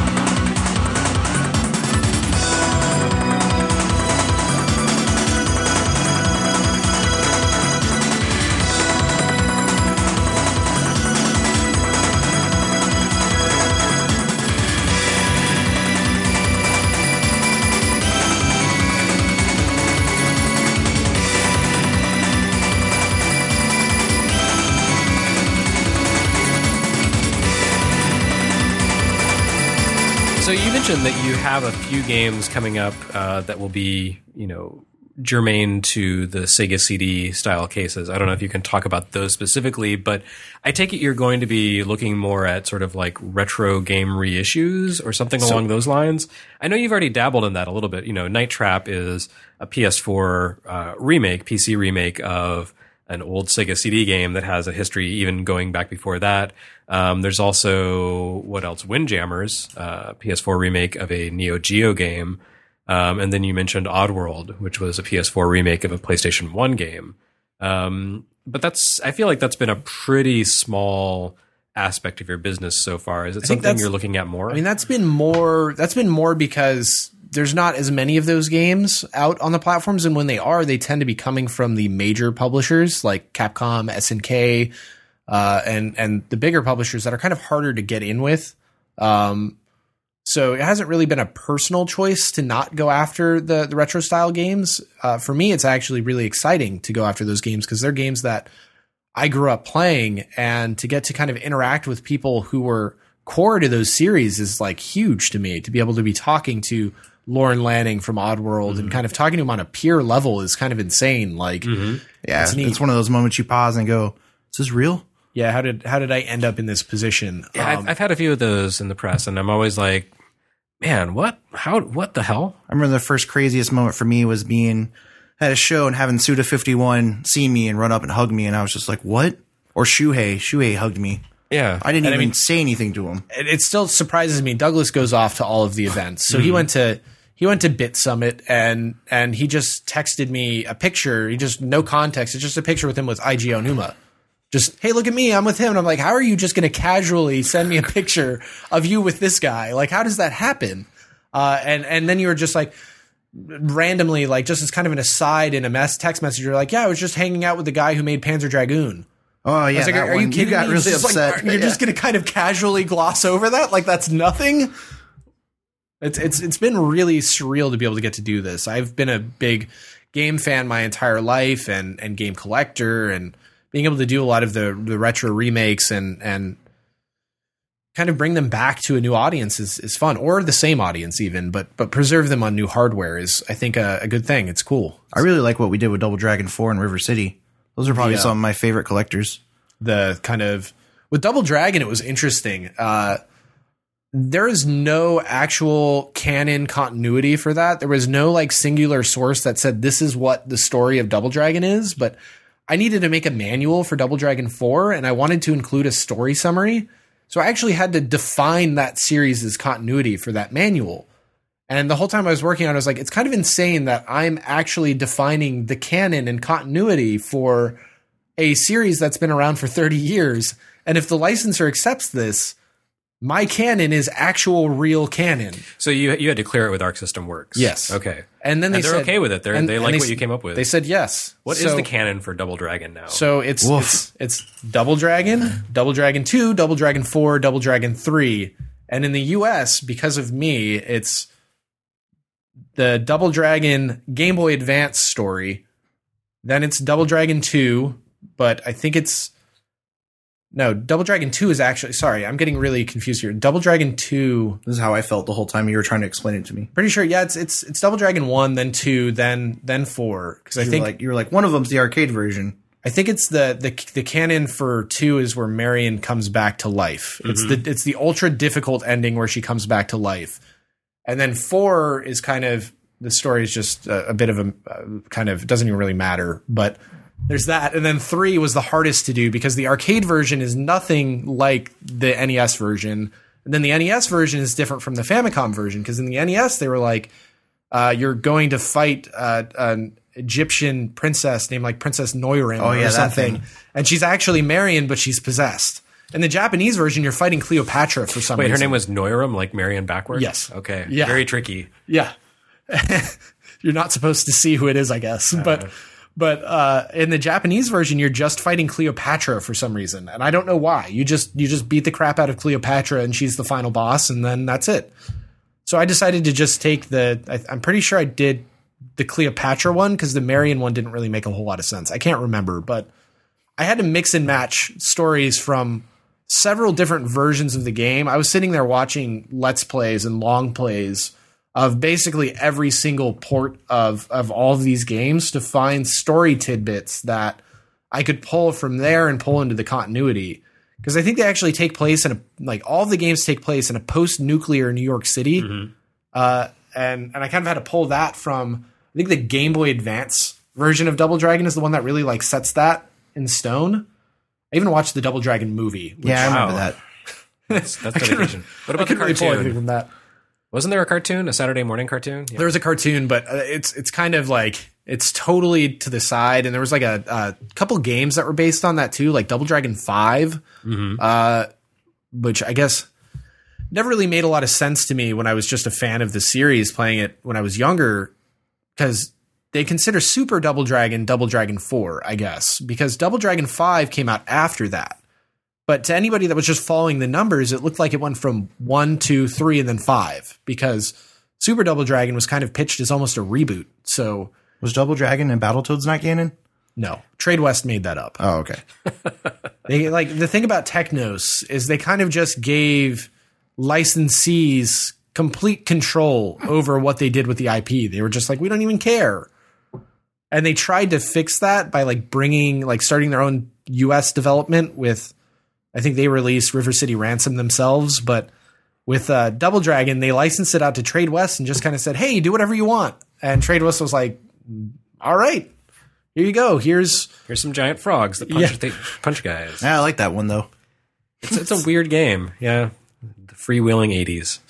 So you mentioned that you have a few games coming up uh, that will be, you know, germane to the Sega C D style cases. I don't know if you can talk about those specifically, but I take it you're going to be looking more at sort of like retro game reissues or something so, along those lines. I know you've already dabbled in that a little bit. You know, Night Trap is a P S four uh, remake, P C remake of an old Sega C D game that has a history even going back before that. Um, there's also, what else? Windjammers, uh, P S four remake of a Neo Geo game. Um, and then you mentioned Oddworld, which was a P S four remake of a PlayStation one game. Um, but that's, I feel like that's been a pretty small aspect of your business so far. Is it something you're looking at more? I mean, that's been more, that's been more because there's not as many of those games out on the platforms. And when they are, they tend to be coming from the major publishers like Capcom, S N K, uh, and, and the bigger publishers that are kind of harder to get in with. Um, So it hasn't really been a personal choice to not go after the, the retro style games. Uh, for me, it's actually really exciting to go after those games because they're games that I grew up playing, and to get to kind of interact with people who were core to those series is like huge to me. To be able to be talking to Lauren Lanning from Oddworld mm-hmm. and kind of talking to him on a peer level is kind of insane. Like, mm-hmm. yeah, it's, it's one of those moments you pause and go, "Is this real?" Yeah. How did how did I end up in this position? Yeah, um, I've, I've had a few of those in the press, and I'm always like, Man, what? How? What the hell? I remember the first craziest moment for me was being at a show and having Suda fifty-one see me and run up and hug me, and I was just like, what? Or Shuhei. Shuhei hugged me. Yeah. I didn't And I even mean- say anything to him. It, it still surprises me. Douglas goes off to all of the events. So he went to he went to Bit Summit and and he just texted me a picture. He just no context. It's just a picture with him with I G Onuma. Just, hey, look at me. I'm with him. And I'm like, how are you just going to casually send me a picture of you with this guy? Like, how does that happen? Uh, and and then you were just like randomly, like just as kind of an aside in a mess text message, you're like, yeah, I was just hanging out with the guy who made Panzer Dragoon. Oh, yeah. I was like, that are, are you one. kidding got me? really It's just like, upset. you're Yeah. just going to kind of casually gloss over that? Like that's nothing? It's it's it's been really surreal to be able to get to do this. I've been a big game fan my entire life and and game collector, and being able to do a lot of the the retro remakes and and kind of bring them back to a new audience is, is fun, or the same audience even, but but preserve them on new hardware is, I think, a, a good thing. It's cool. I really like what we did with Double Dragon four and River City. Those are probably Yeah. some of my favorite collectors. The kind of with Double Dragon, it was interesting. Uh, there is no actual canon continuity for that. There was no like singular source that said this is what the story of Double Dragon is, but I needed to make a manual for Double Dragon four, and I wanted to include a story summary. So I actually had to define that series' continuity for that manual. And the whole time I was working on it, I was like, it's kind of insane that I'm actually defining the canon and continuity for a series that's been around for thirty years. And if the licensor accepts this, my canon is actual real canon. So you you had to clear it with Arc System Works. Yes. Okay. And then they And they're said, okay with it. They're, and- they and like they what s- you came up with. They said yes. What is So- the canon for Double Dragon now? So it's Woof. it's it's Double Dragon, Double Dragon two, Double Dragon four, Double Dragon three, and in the U S, because of me, it's the Double Dragon Game Boy Advance story. Then it's Double Dragon two, but I think it's no Double Dragon two is actually sorry, I'm getting really confused here. Double Dragon two. This is how I felt the whole time you were trying to explain it to me. Pretty sure, yeah, it's it's it's Double Dragon one, then two, then then four. Because I You think were like, you were like, one of them's the arcade version. I think it's the the the canon for two is where Marion comes back to life. It's the it's the ultra difficult ending where she comes back to life, and then four is kind of the story is just a, a bit of a uh, kind of doesn't even really matter, but there's that, and then three was the hardest to do because the arcade version is nothing like the N E S version, and then the N E S version is different from the Famicom version because in the N E S they were like, uh, you're going to fight uh, an Egyptian princess named like Princess Noirim Oh, yeah, or that something, thing. and she's actually Marion, but she's possessed. In the Japanese version, you're fighting Cleopatra for some Wait, reason. her name was Noiram, like Marion backwards? Yes. Okay. Yeah. Very tricky. Yeah. You're not supposed to see who it is, I guess. But but uh, in the Japanese version, you're just fighting Cleopatra for some reason. And I don't know why. You just you just beat the crap out of Cleopatra and she's the final boss, and then that's it. So I decided to just take the I, I'm pretty sure I did the Cleopatra one because the Marion one didn't really make a whole lot of sense. I can't remember, but I had to mix and match stories from several different versions of the game. I was sitting there watching Let's Plays and long plays of basically every single port of, of all of these games to find story tidbits that I could pull from there and pull into the continuity. Because I think they actually take place in a, like all of the games take place in a post-nuclear New York City. Mm-hmm. Uh, and, and I kind of had to pull that from, I think the Game Boy Advance version of Double Dragon is the one that really like sets that in stone. I even watched the Double Dragon movie. Which, Yeah, I remember Wow. that. That's, that's I couldn't- dedication. What I about the couldn't really pull anything cartoon? from that. Wasn't there a cartoon, a Saturday morning cartoon? Yeah. There was a cartoon, but uh, it's it's kind of like it's totally to the side. And there was like a, a couple games that were based on that too, like Double Dragon five, Mm-hmm. uh, which I guess never really made a lot of sense to me when I was just a fan of the series playing it when I was younger, because they consider Super Double Dragon Double Dragon four, I guess, because Double Dragon five came out after that. But to anybody that was just following the numbers, it looked like it went from one, two, three, and then five, because Super Double Dragon was kind of pitched as almost a reboot. So Was Double Dragon and Battletoads not canon? no, Trade West made that up. Oh, okay. They like the thing about Technos is they kind of just gave licensees complete control over what they did with the I P. They were just like, we don't even care. And they tried to fix that by like bringing, like starting their own U S development with, I think they released River City Ransom themselves, but With uh, Double Dragon, they licensed it out to Trade West and just kind of said, hey, do whatever you want. And Trade West was like, all right, here you go. Here's here's some giant frogs that punch, Yeah. they punch guys. Yeah, I like that one, though. It's, it's a weird game. Yeah. The freewheeling eighties.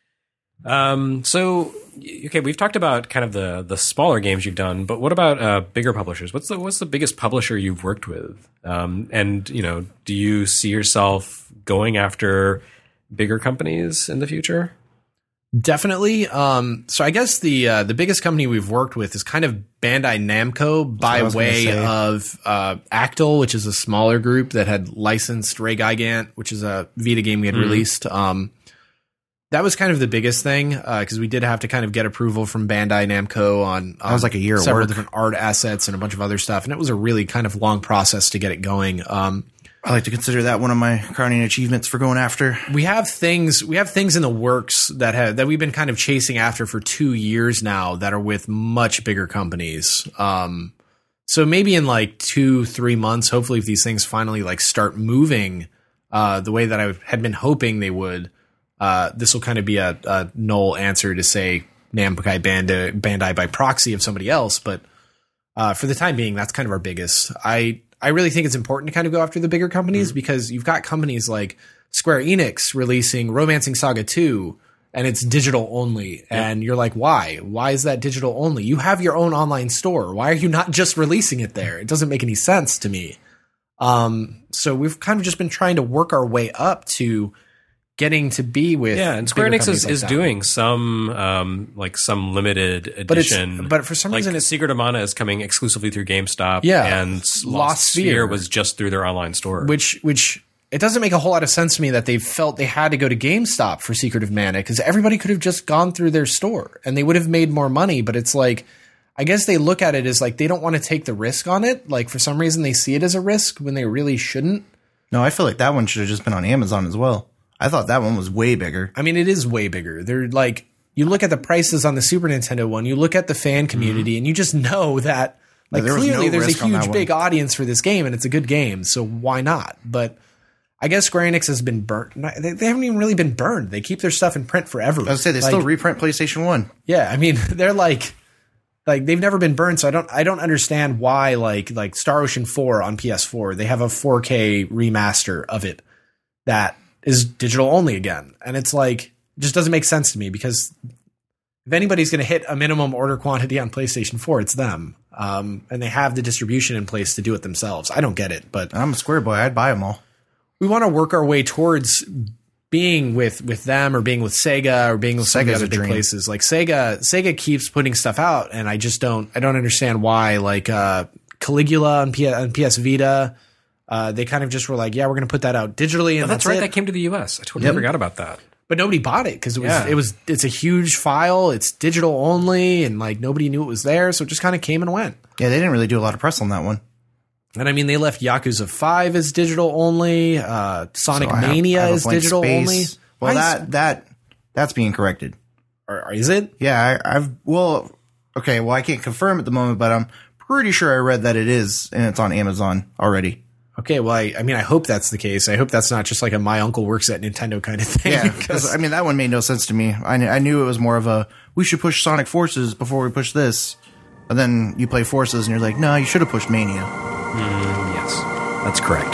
Um, so, okay, we've talked about kind of the, the smaller games you've done, but what about uh, bigger publishers? What's the what's the biggest publisher you've worked with? Um, and, you know, do you see yourself going after bigger companies in the future? Definitely. Um, so I guess the uh, the biggest company we've worked with is kind of Bandai Namco by I was gonna way say. of uh, Actel, which is a smaller group that had licensed Ray Gigant, which is a Vita game we had Mm-hmm. released. Um, that was kind of the biggest thing because uh, we did have to kind of get approval from Bandai Namco on um, was like a year of several work. different art assets and a bunch of other stuff, and it was a really kind of long process to get it going. Um, I like to consider that one of my crowning achievements for going after. we have things we have things in the works that have that we've been kind of chasing after for two years now that are with much bigger companies. Um, so maybe in like two, three months, hopefully if these things finally like start moving uh, the way that I had been hoping they would, uh, this will kind of be a, a null answer to say Namco Bandai, Bandai by proxy of somebody else. But uh, for the time being, that's kind of our biggest. I I really think it's important to kind of go after the bigger companies because you've got companies like Square Enix releasing Romancing Saga two and it's digital only. And you're like, why? Why is that digital only? You have your own online store. Why are you not just releasing it there? It doesn't make any sense to me. Um, so we've kind of just been trying to work our way up to getting to be with Yeah, and Square bigger Enix is, companies like is that. doing some um, like some limited But it's- edition. but for some like reason it's- Secret of Mana is coming exclusively through GameStop. Yeah, and Lost, Lost Sphere Sphere was just through their online store. which which it doesn't make a whole lot of sense to me that they felt they had to go to GameStop for Secret of Mana because everybody could have just gone through their store and they would have made more money. But it's like, I guess they look at it as like they don't want to take the risk on it. Like for some reason they see it as a risk when they really shouldn't. No, I feel like that one should have just been on Amazon as well. I thought that one was way bigger. I mean, it is way bigger. They're like, you look at the prices on the Super Nintendo one, you look at the fan community, and you just know that like there was clearly no there's risk a on that huge one. big audience for this game, and it's a good game, so why not? But I guess Square Enix has been burnt. They, they haven't even really been burned. They keep their stuff in print forever. I was say they Like, still reprint PlayStation one. yeah, I mean, they're like, like they've never been burned. So I don't, I don't understand why like like Star Ocean four on P S four, they have a four K remaster of it that is digital only again, and it's like it just doesn't make sense to me because if anybody's going to hit a minimum order quantity on PlayStation four, it's them, um, and they have the distribution in place to do it themselves. I don't get it, but I'm a Square boy. I'd buy them all. we want to work our way towards being with with them or being with Sega or being with some of the Sega's other a big dream. places. Like Sega, Sega keeps putting stuff out, and I just don't I don't understand why. Like uh, Caligula on, P- on P S Vita, uh, they kind of just were like, yeah, we're going to put that out digitally, and Oh, that's that's, right. it. That came to the U S. I totally Yep. forgot about that. But nobody bought it because it was Yeah. it was it's a huge file. It's digital only, and like nobody knew it was there, so it just kind of came and went. Yeah, they didn't really do a lot of press on that one. And I mean, they left Yakuza five as digital only. Uh, Sonic So I have- Mania I have a is blank digital space. only. Well, Why is- that that that's being corrected. or, or is it? Yeah, I, I've well, okay. Well, I can't confirm at the moment, but I'm pretty sure I read that it is, and it's on Amazon already. Okay, well, I, I mean, I hope that's the case. I hope that's not just like a my uncle works at Nintendo kind of thing. Yeah, because I mean that one made no sense to me. I, kn- I knew it was more of a we should push Sonic Forces before we push this, but then you play Forces and you're like, no, you should have pushed Mania. Yes, that's correct.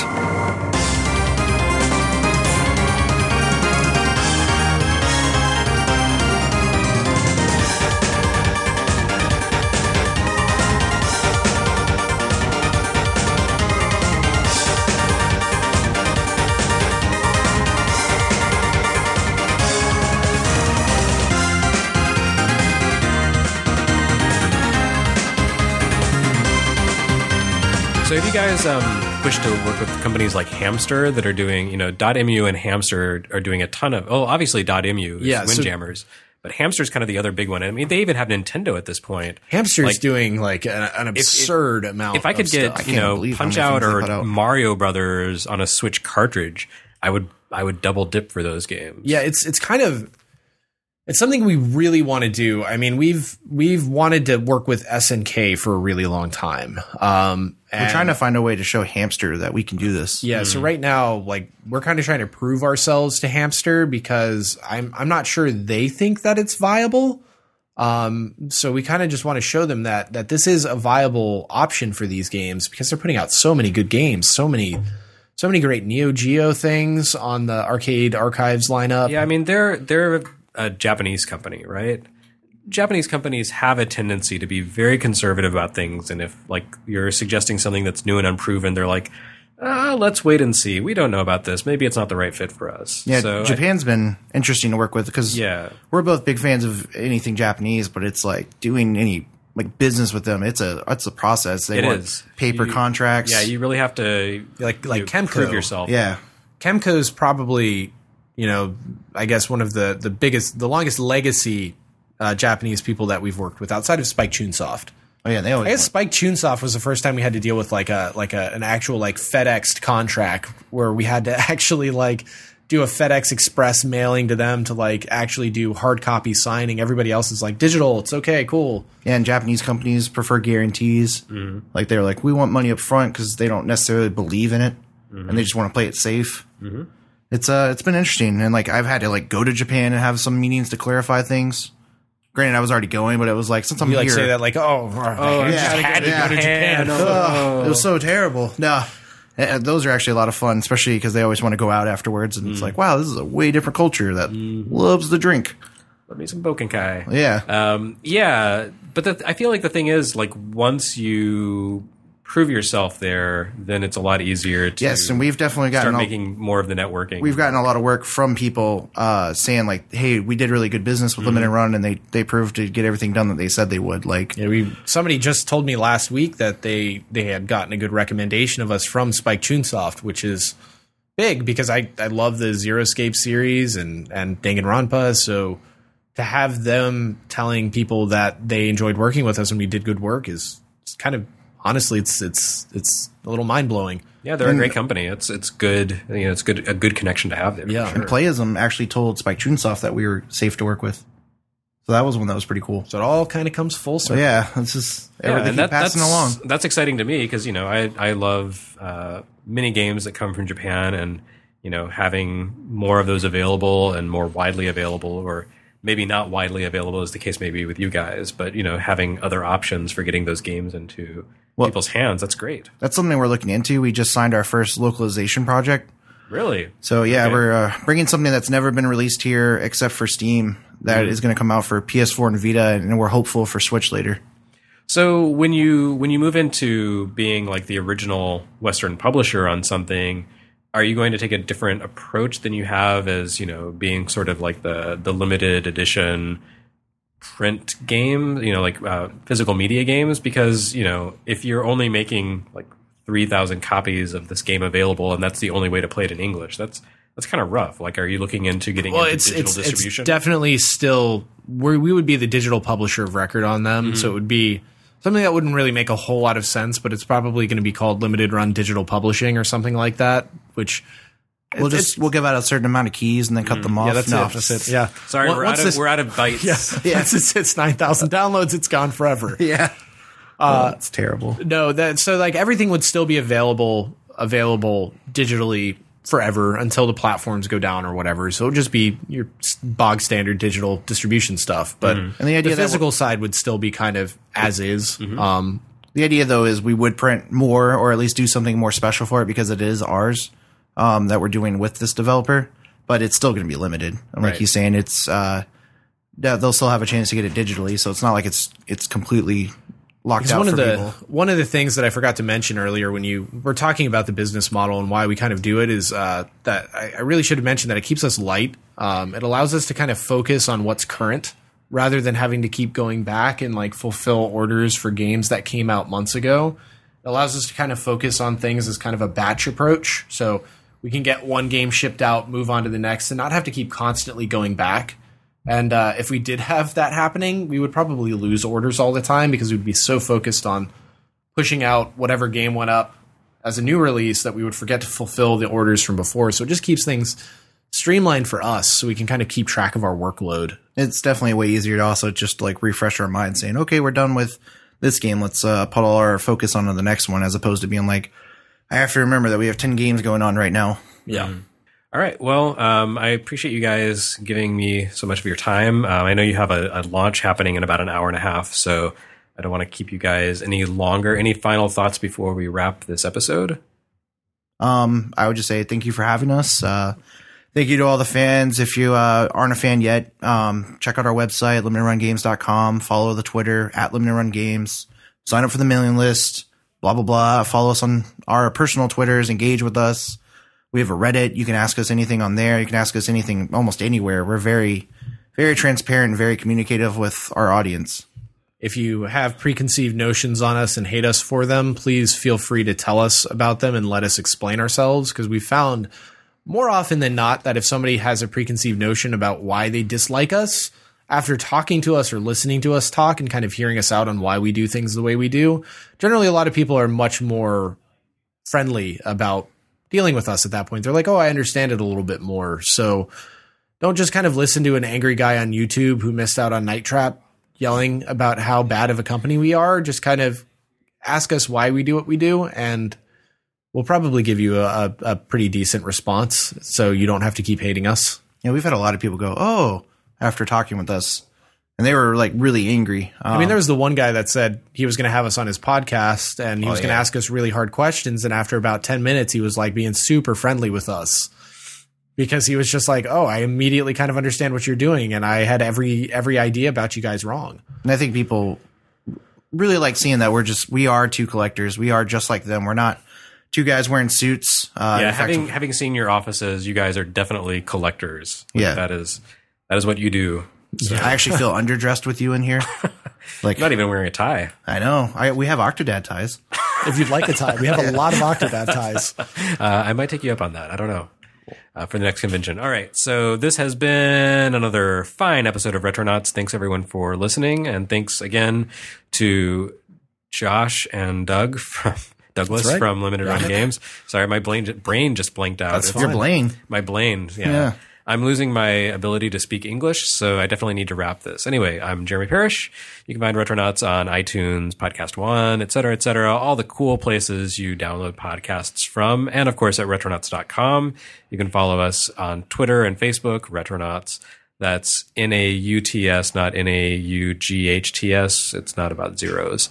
So have you guys um, pushed to work with companies like Hamster that are doing, you know, .emu and Hamster are doing a ton of, oh, obviously .emu is Yeah, so- Windjammers, but Hamster's kind of the other big one. I mean, they even have Nintendo at this point. Hamster's Like, doing like an, an absurd amount. If I could of get, stuff. you can't know, believe how Punch many Out things they or put out. Mario Brothers on a Switch cartridge, I would, I would double dip for those games. yeah, it's it's kind of It's something we really want to do. I mean, we've we've wanted to work with S N K for a really long time. Um, we're trying to find a way to show Hamster that we can do this. Yeah. Mm. So right now, like, we're kind of trying to prove ourselves to Hamster because I'm I'm not sure they think that it's viable. Um, so we kind of just want to show them that that this is a viable option for these games because they're putting out so many good games, so many. So many great Neo Geo things on the Arcade Archives lineup. Yeah, I mean, they're they're a Japanese company, right? Japanese companies have a tendency to be very conservative about things, and if like you're suggesting something that's new and unproven, they're like, uh, let's wait and see. We don't know about this. Maybe it's not the right fit for us. Yeah, so Japan's I, been interesting to work with because yeah. we're both big fans of anything Japanese, but it's like doing any like business with them. It's a it's a process. They it want is. paper you, contracts. Yeah, you really have to like like you Kemco. prove yourself. Yeah, Kemco's probably, you know, I guess one of the the biggest, the longest legacy uh, Japanese people that we've worked with outside of Spike Chunsoft. Oh yeah, they always. I guess Spike Chunsoft was the first time we had to deal with like a like a an actual like FedEx contract where we had to actually like do a FedEx Express mailing to them to like actually do hard copy signing. Everybody else is like digital. It's okay, cool. Yeah, and Japanese companies prefer guarantees. Mm-hmm. Like they're like, we want money up front because they don't necessarily believe in it, mm-hmm. and they just want to play it safe. Mm-hmm. It's uh, it's been interesting, and like I've had to like go to Japan and have some meetings to clarify things. Granted, I was already going, but it was like since I'm you here, like say that like oh, oh I yeah, just had to yeah. go to Japan. Oh, it was so terrible. No. And those are actually a lot of fun, especially because they always want to go out afterwards. And mm. it's like, wow, this is a way different culture that mm. loves the drink. Love me some Bokenkai. Yeah. Um, yeah. But the, I feel like the thing is, like, once you prove yourself there, then it's a lot easier to yes, and we've definitely gotten start all, making more of the networking. We've gotten a lot of work from people uh, saying, like, hey, we did really good business with mm-hmm. Limited Run, and they, they proved to get everything done that they said they would. Like, yeah, we somebody just told me last week that they, they had gotten a good recommendation of us from Spike Chunsoft, which is big because I, I love the Zero Escape series and, and Danganronpa, so to have them telling people that they enjoyed working with us and we did good work is kind of honestly, it's it's it's a little mind blowing. Yeah, they're and, a great company. It's it's good. You know, it's good a good connection to have there. Yeah, sure. And Playism actually told Spike Chunsoft that we were safe to work with, so that was one that was pretty cool. So it all kind of comes full circle. So yeah, it's just everything yeah, and that, passing that's, along. That's exciting to me because you know I I love uh, mini games that come from Japan, and you know having more of those available and more widely available, or maybe not widely available as the case may be with you guys, but you know having other options for getting those games into well, people's hands, that's great. That's something we're looking into. We just signed our first localization project. Really? So yeah, okay. we're uh, bringing something that's never been released here except for Steam that mm. is going to come out for P S four and Vita, and we're hopeful for Switch later. So when you when you move into being like the original Western publisher on something, are you going to take a different approach than you have as, you know, being sort of like the the limited edition print game, you know, like uh, physical media games? Because, you know, if you're only making like three thousand copies of this game available and that's the only way to play it in English, that's that's kind of rough. Like, are you looking into getting well, into it's, digital it's, distribution? It's definitely still, we're, we would be the digital publisher of record on them. Mm-hmm. So it would be something that wouldn't really make a whole lot of sense, but it's probably going to be called Limited Run Digital Publishing or something like that, which... We'll just we'll give out a certain amount of keys and then cut mm, them off. Yeah, that's no. it. That's it. Yeah. Sorry, well, we're, out of, this, we're out of bytes. Yeah, yeah. Once it's, it's nine thousand downloads, it's gone forever. Yeah. Uh, oh, it's terrible. No, that so like everything would still be available available digitally forever until the platforms go down or whatever. So it would just be your bog standard digital distribution stuff. But mm. and the, idea the physical that side would still be kind of as is. Mm-hmm. Um, the idea, though, is we would print more or at least do something more special for it because it is ours. Um, that we're doing with this developer, but it's still going to be limited. And like right. he's saying, it's uh, they'll still have a chance to get it digitally, so it's not like it's it's completely locked out one for of the, people. One of the things that I forgot to mention earlier when you were talking about the business model and why we kind of do it is uh, that I, I really should have mentioned that it keeps us light. Um, it allows us to kind of focus on what's current rather than having to keep going back and like fulfill orders for games that came out months ago. It allows us to kind of focus on things as kind of a batch approach. So we can get one game shipped out, move on to the next, and not have to keep constantly going back. And uh, if we did have that happening, we would probably lose orders all the time because we'd be so focused on pushing out whatever game went up as a new release that we would forget to fulfill the orders from before. So it just keeps things streamlined for us so we can kind of keep track of our workload. It's definitely way easier to also just like refresh our mind saying, okay, we're done with this game. Let's uh, put all our focus on the next one, as opposed to being like, I have to remember that we have ten games going on right now. Yeah. Mm. All right. Well, um, I appreciate you guys giving me so much of your time. Um, I know you have a, a launch happening in about an hour and a half, so I don't want to keep you guys any longer. Any final thoughts before we wrap this episode? Um, I would just say thank you for having us. Uh, thank you to all the fans. If you uh, aren't a fan yet, um, check out our website, limited run games dot com. Follow the Twitter at limited run games. Sign up for the mailing list. Blah, blah, blah. Follow us on our personal Twitters. Engage with us. We have a Reddit. You can ask us anything on there. You can ask us anything almost anywhere. We're very, very transparent and very communicative with our audience. If you have preconceived notions on us and hate us for them, please feel free to tell us about them and let us explain ourselves, because we found more often than not that if somebody has a preconceived notion about why they dislike us, after talking to us or listening to us talk and kind of hearing us out on why we do things the way we do, generally a lot of people are much more friendly about dealing with us at that point. They're like, oh, I understand it a little bit more. So don't just kind of listen to an angry guy on YouTube who missed out on Night Trap yelling about how bad of a company we are. Just kind of ask us why we do what we do, and we'll probably give you a, a, a pretty decent response so you don't have to keep hating us. Yeah, we've had a lot of people go, oh, after talking with us. And they were like really angry. Um, I mean, there was the one guy that said he was going to have us on his podcast and he Oh, was going to yeah. ask us really hard questions. And after about ten minutes, he was like being super friendly with us because he was just like, oh, I immediately kind of understand what you're doing. And I had every, every idea about you guys wrong. And I think people really like seeing that we're just, we are two collectors. We are just like them. We're not two guys wearing suits. Uh, yeah, in fact, having having seen your offices, you guys are definitely collectors. Like, Yeah. that is that is what you do. So, I actually feel underdressed with you in here. Like, not even wearing a tie. I know. I, we have Octodad ties. If you'd like a tie, we have a lot of Octodad ties. Uh, I might take you up on that. I don't know. Uh, for the next convention. All right. So this has been another fine episode of Retronauts. Thanks everyone for listening. And thanks again to Josh and Doug from Douglas right. from Limited Run Games. Sorry, my brain, brain just blanked out. That's It's- Your Blaine. My Blaine. Yeah. Yeah. I'm losing my ability to speak English, so I definitely need to wrap this. Anyway, I'm Jeremy Parrish. You can find Retronauts on iTunes, Podcast One, et cetera, et cetera, all the cool places you download podcasts from, and of course at retronauts dot com. You can follow us on Twitter and Facebook, Retronauts. That's N A U T S, not N A U G H T S. It's not about zeros.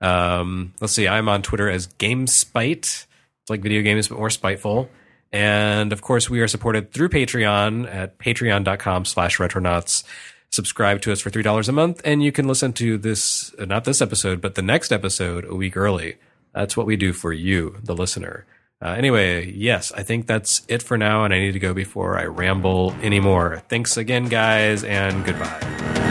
Um, let's see, I'm on Twitter as GameSpite. It's like video games, but more spiteful. And of course, we are supported through Patreon at patreon dot com slash retronauts. Subscribe to us for three dollars a month, and you can listen to this, uh, not this episode, but the next episode a week early. That's what we do for you, the listener. Uh, anyway, yes, I think that's it for now, and I need to go before I ramble anymore. Thanks again, guys, and goodbye.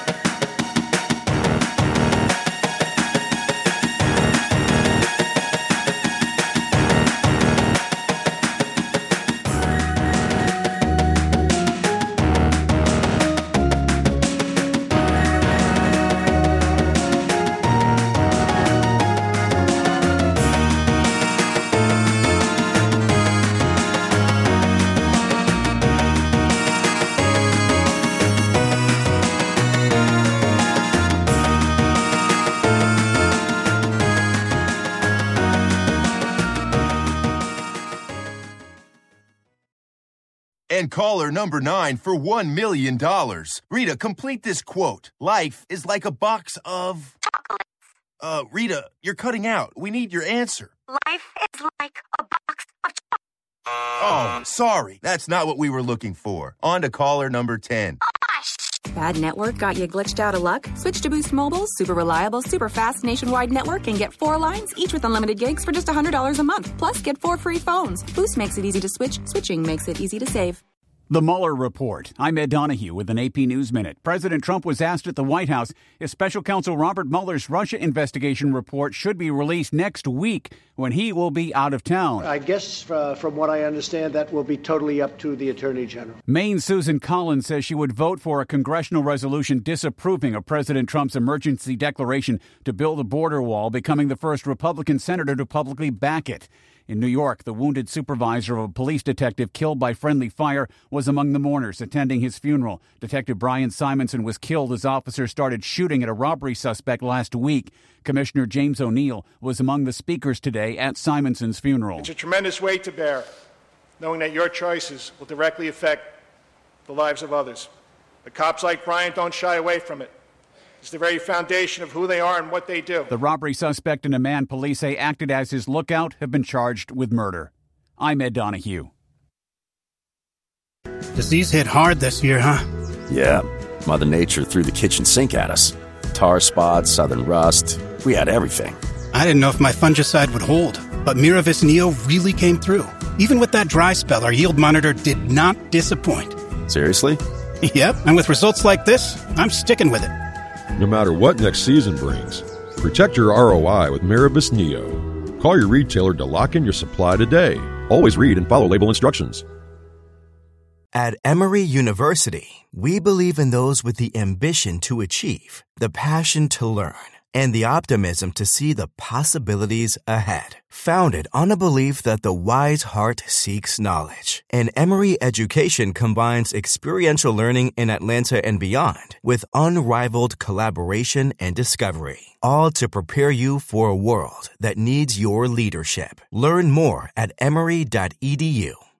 And caller number nine for one million dollars. Rita, complete this quote. Life is like a box of... Chocolates. Uh, Rita, you're cutting out. We need your answer. Life is like a box of chocolates. Oh, sorry. That's not what we were looking for. On to caller number ten. Bad network got you glitched out of luck? Switch to Boost Mobile's super reliable, super fast nationwide network and get four lines, each with unlimited gigs for just one hundred dollars a month. Plus, get four free phones. Boost makes it easy to switch. Switching makes it easy to save. The Mueller Report. I'm Ed Donahue with an A P News Minute. President Trump was asked at the White House if Special Counsel Robert Mueller's Russia investigation report should be released next week when he will be out of town. I guess, uh, from what I understand, that will be totally up to the Attorney General. Maine's Susan Collins says she would vote for a congressional resolution disapproving of President Trump's emergency declaration to build a border wall, becoming the first Republican senator to publicly back it. In New York, the wounded supervisor of a police detective killed by friendly fire was among the mourners attending his funeral. Detective Brian Simonson was killed as officers started shooting at a robbery suspect last week. Commissioner James O'Neill was among the speakers today at Simonson's funeral. It's a tremendous weight to bear, knowing that your choices will directly affect the lives of others. But cops like Brian don't shy away from it. It's the very foundation of who they are and what they do. The robbery suspect and a man police say acted as his lookout have been charged with murder. I'm Ed Donahue. Disease hit hard this year, huh? Yeah, Mother Nature threw the kitchen sink at us. Tar spots, southern rust, we had everything. I didn't know if my fungicide would hold, but Miravis Neo really came through. Even with that dry spell, our yield monitor did not disappoint. Seriously? Yep, and with results like this, I'm sticking with it. No matter what next season brings, protect your R O I with Miravis Neo. Call your retailer to lock in your supply today. Always read and follow label instructions. At Emory University, we believe in those with the ambition to achieve, the passion to learn, and the optimism to see the possibilities ahead. Founded on a belief that the wise heart seeks knowledge, and Emory education combines experiential learning in Atlanta and beyond with unrivaled collaboration and discovery, all to prepare you for a world that needs your leadership. Learn more at emory dot e d u.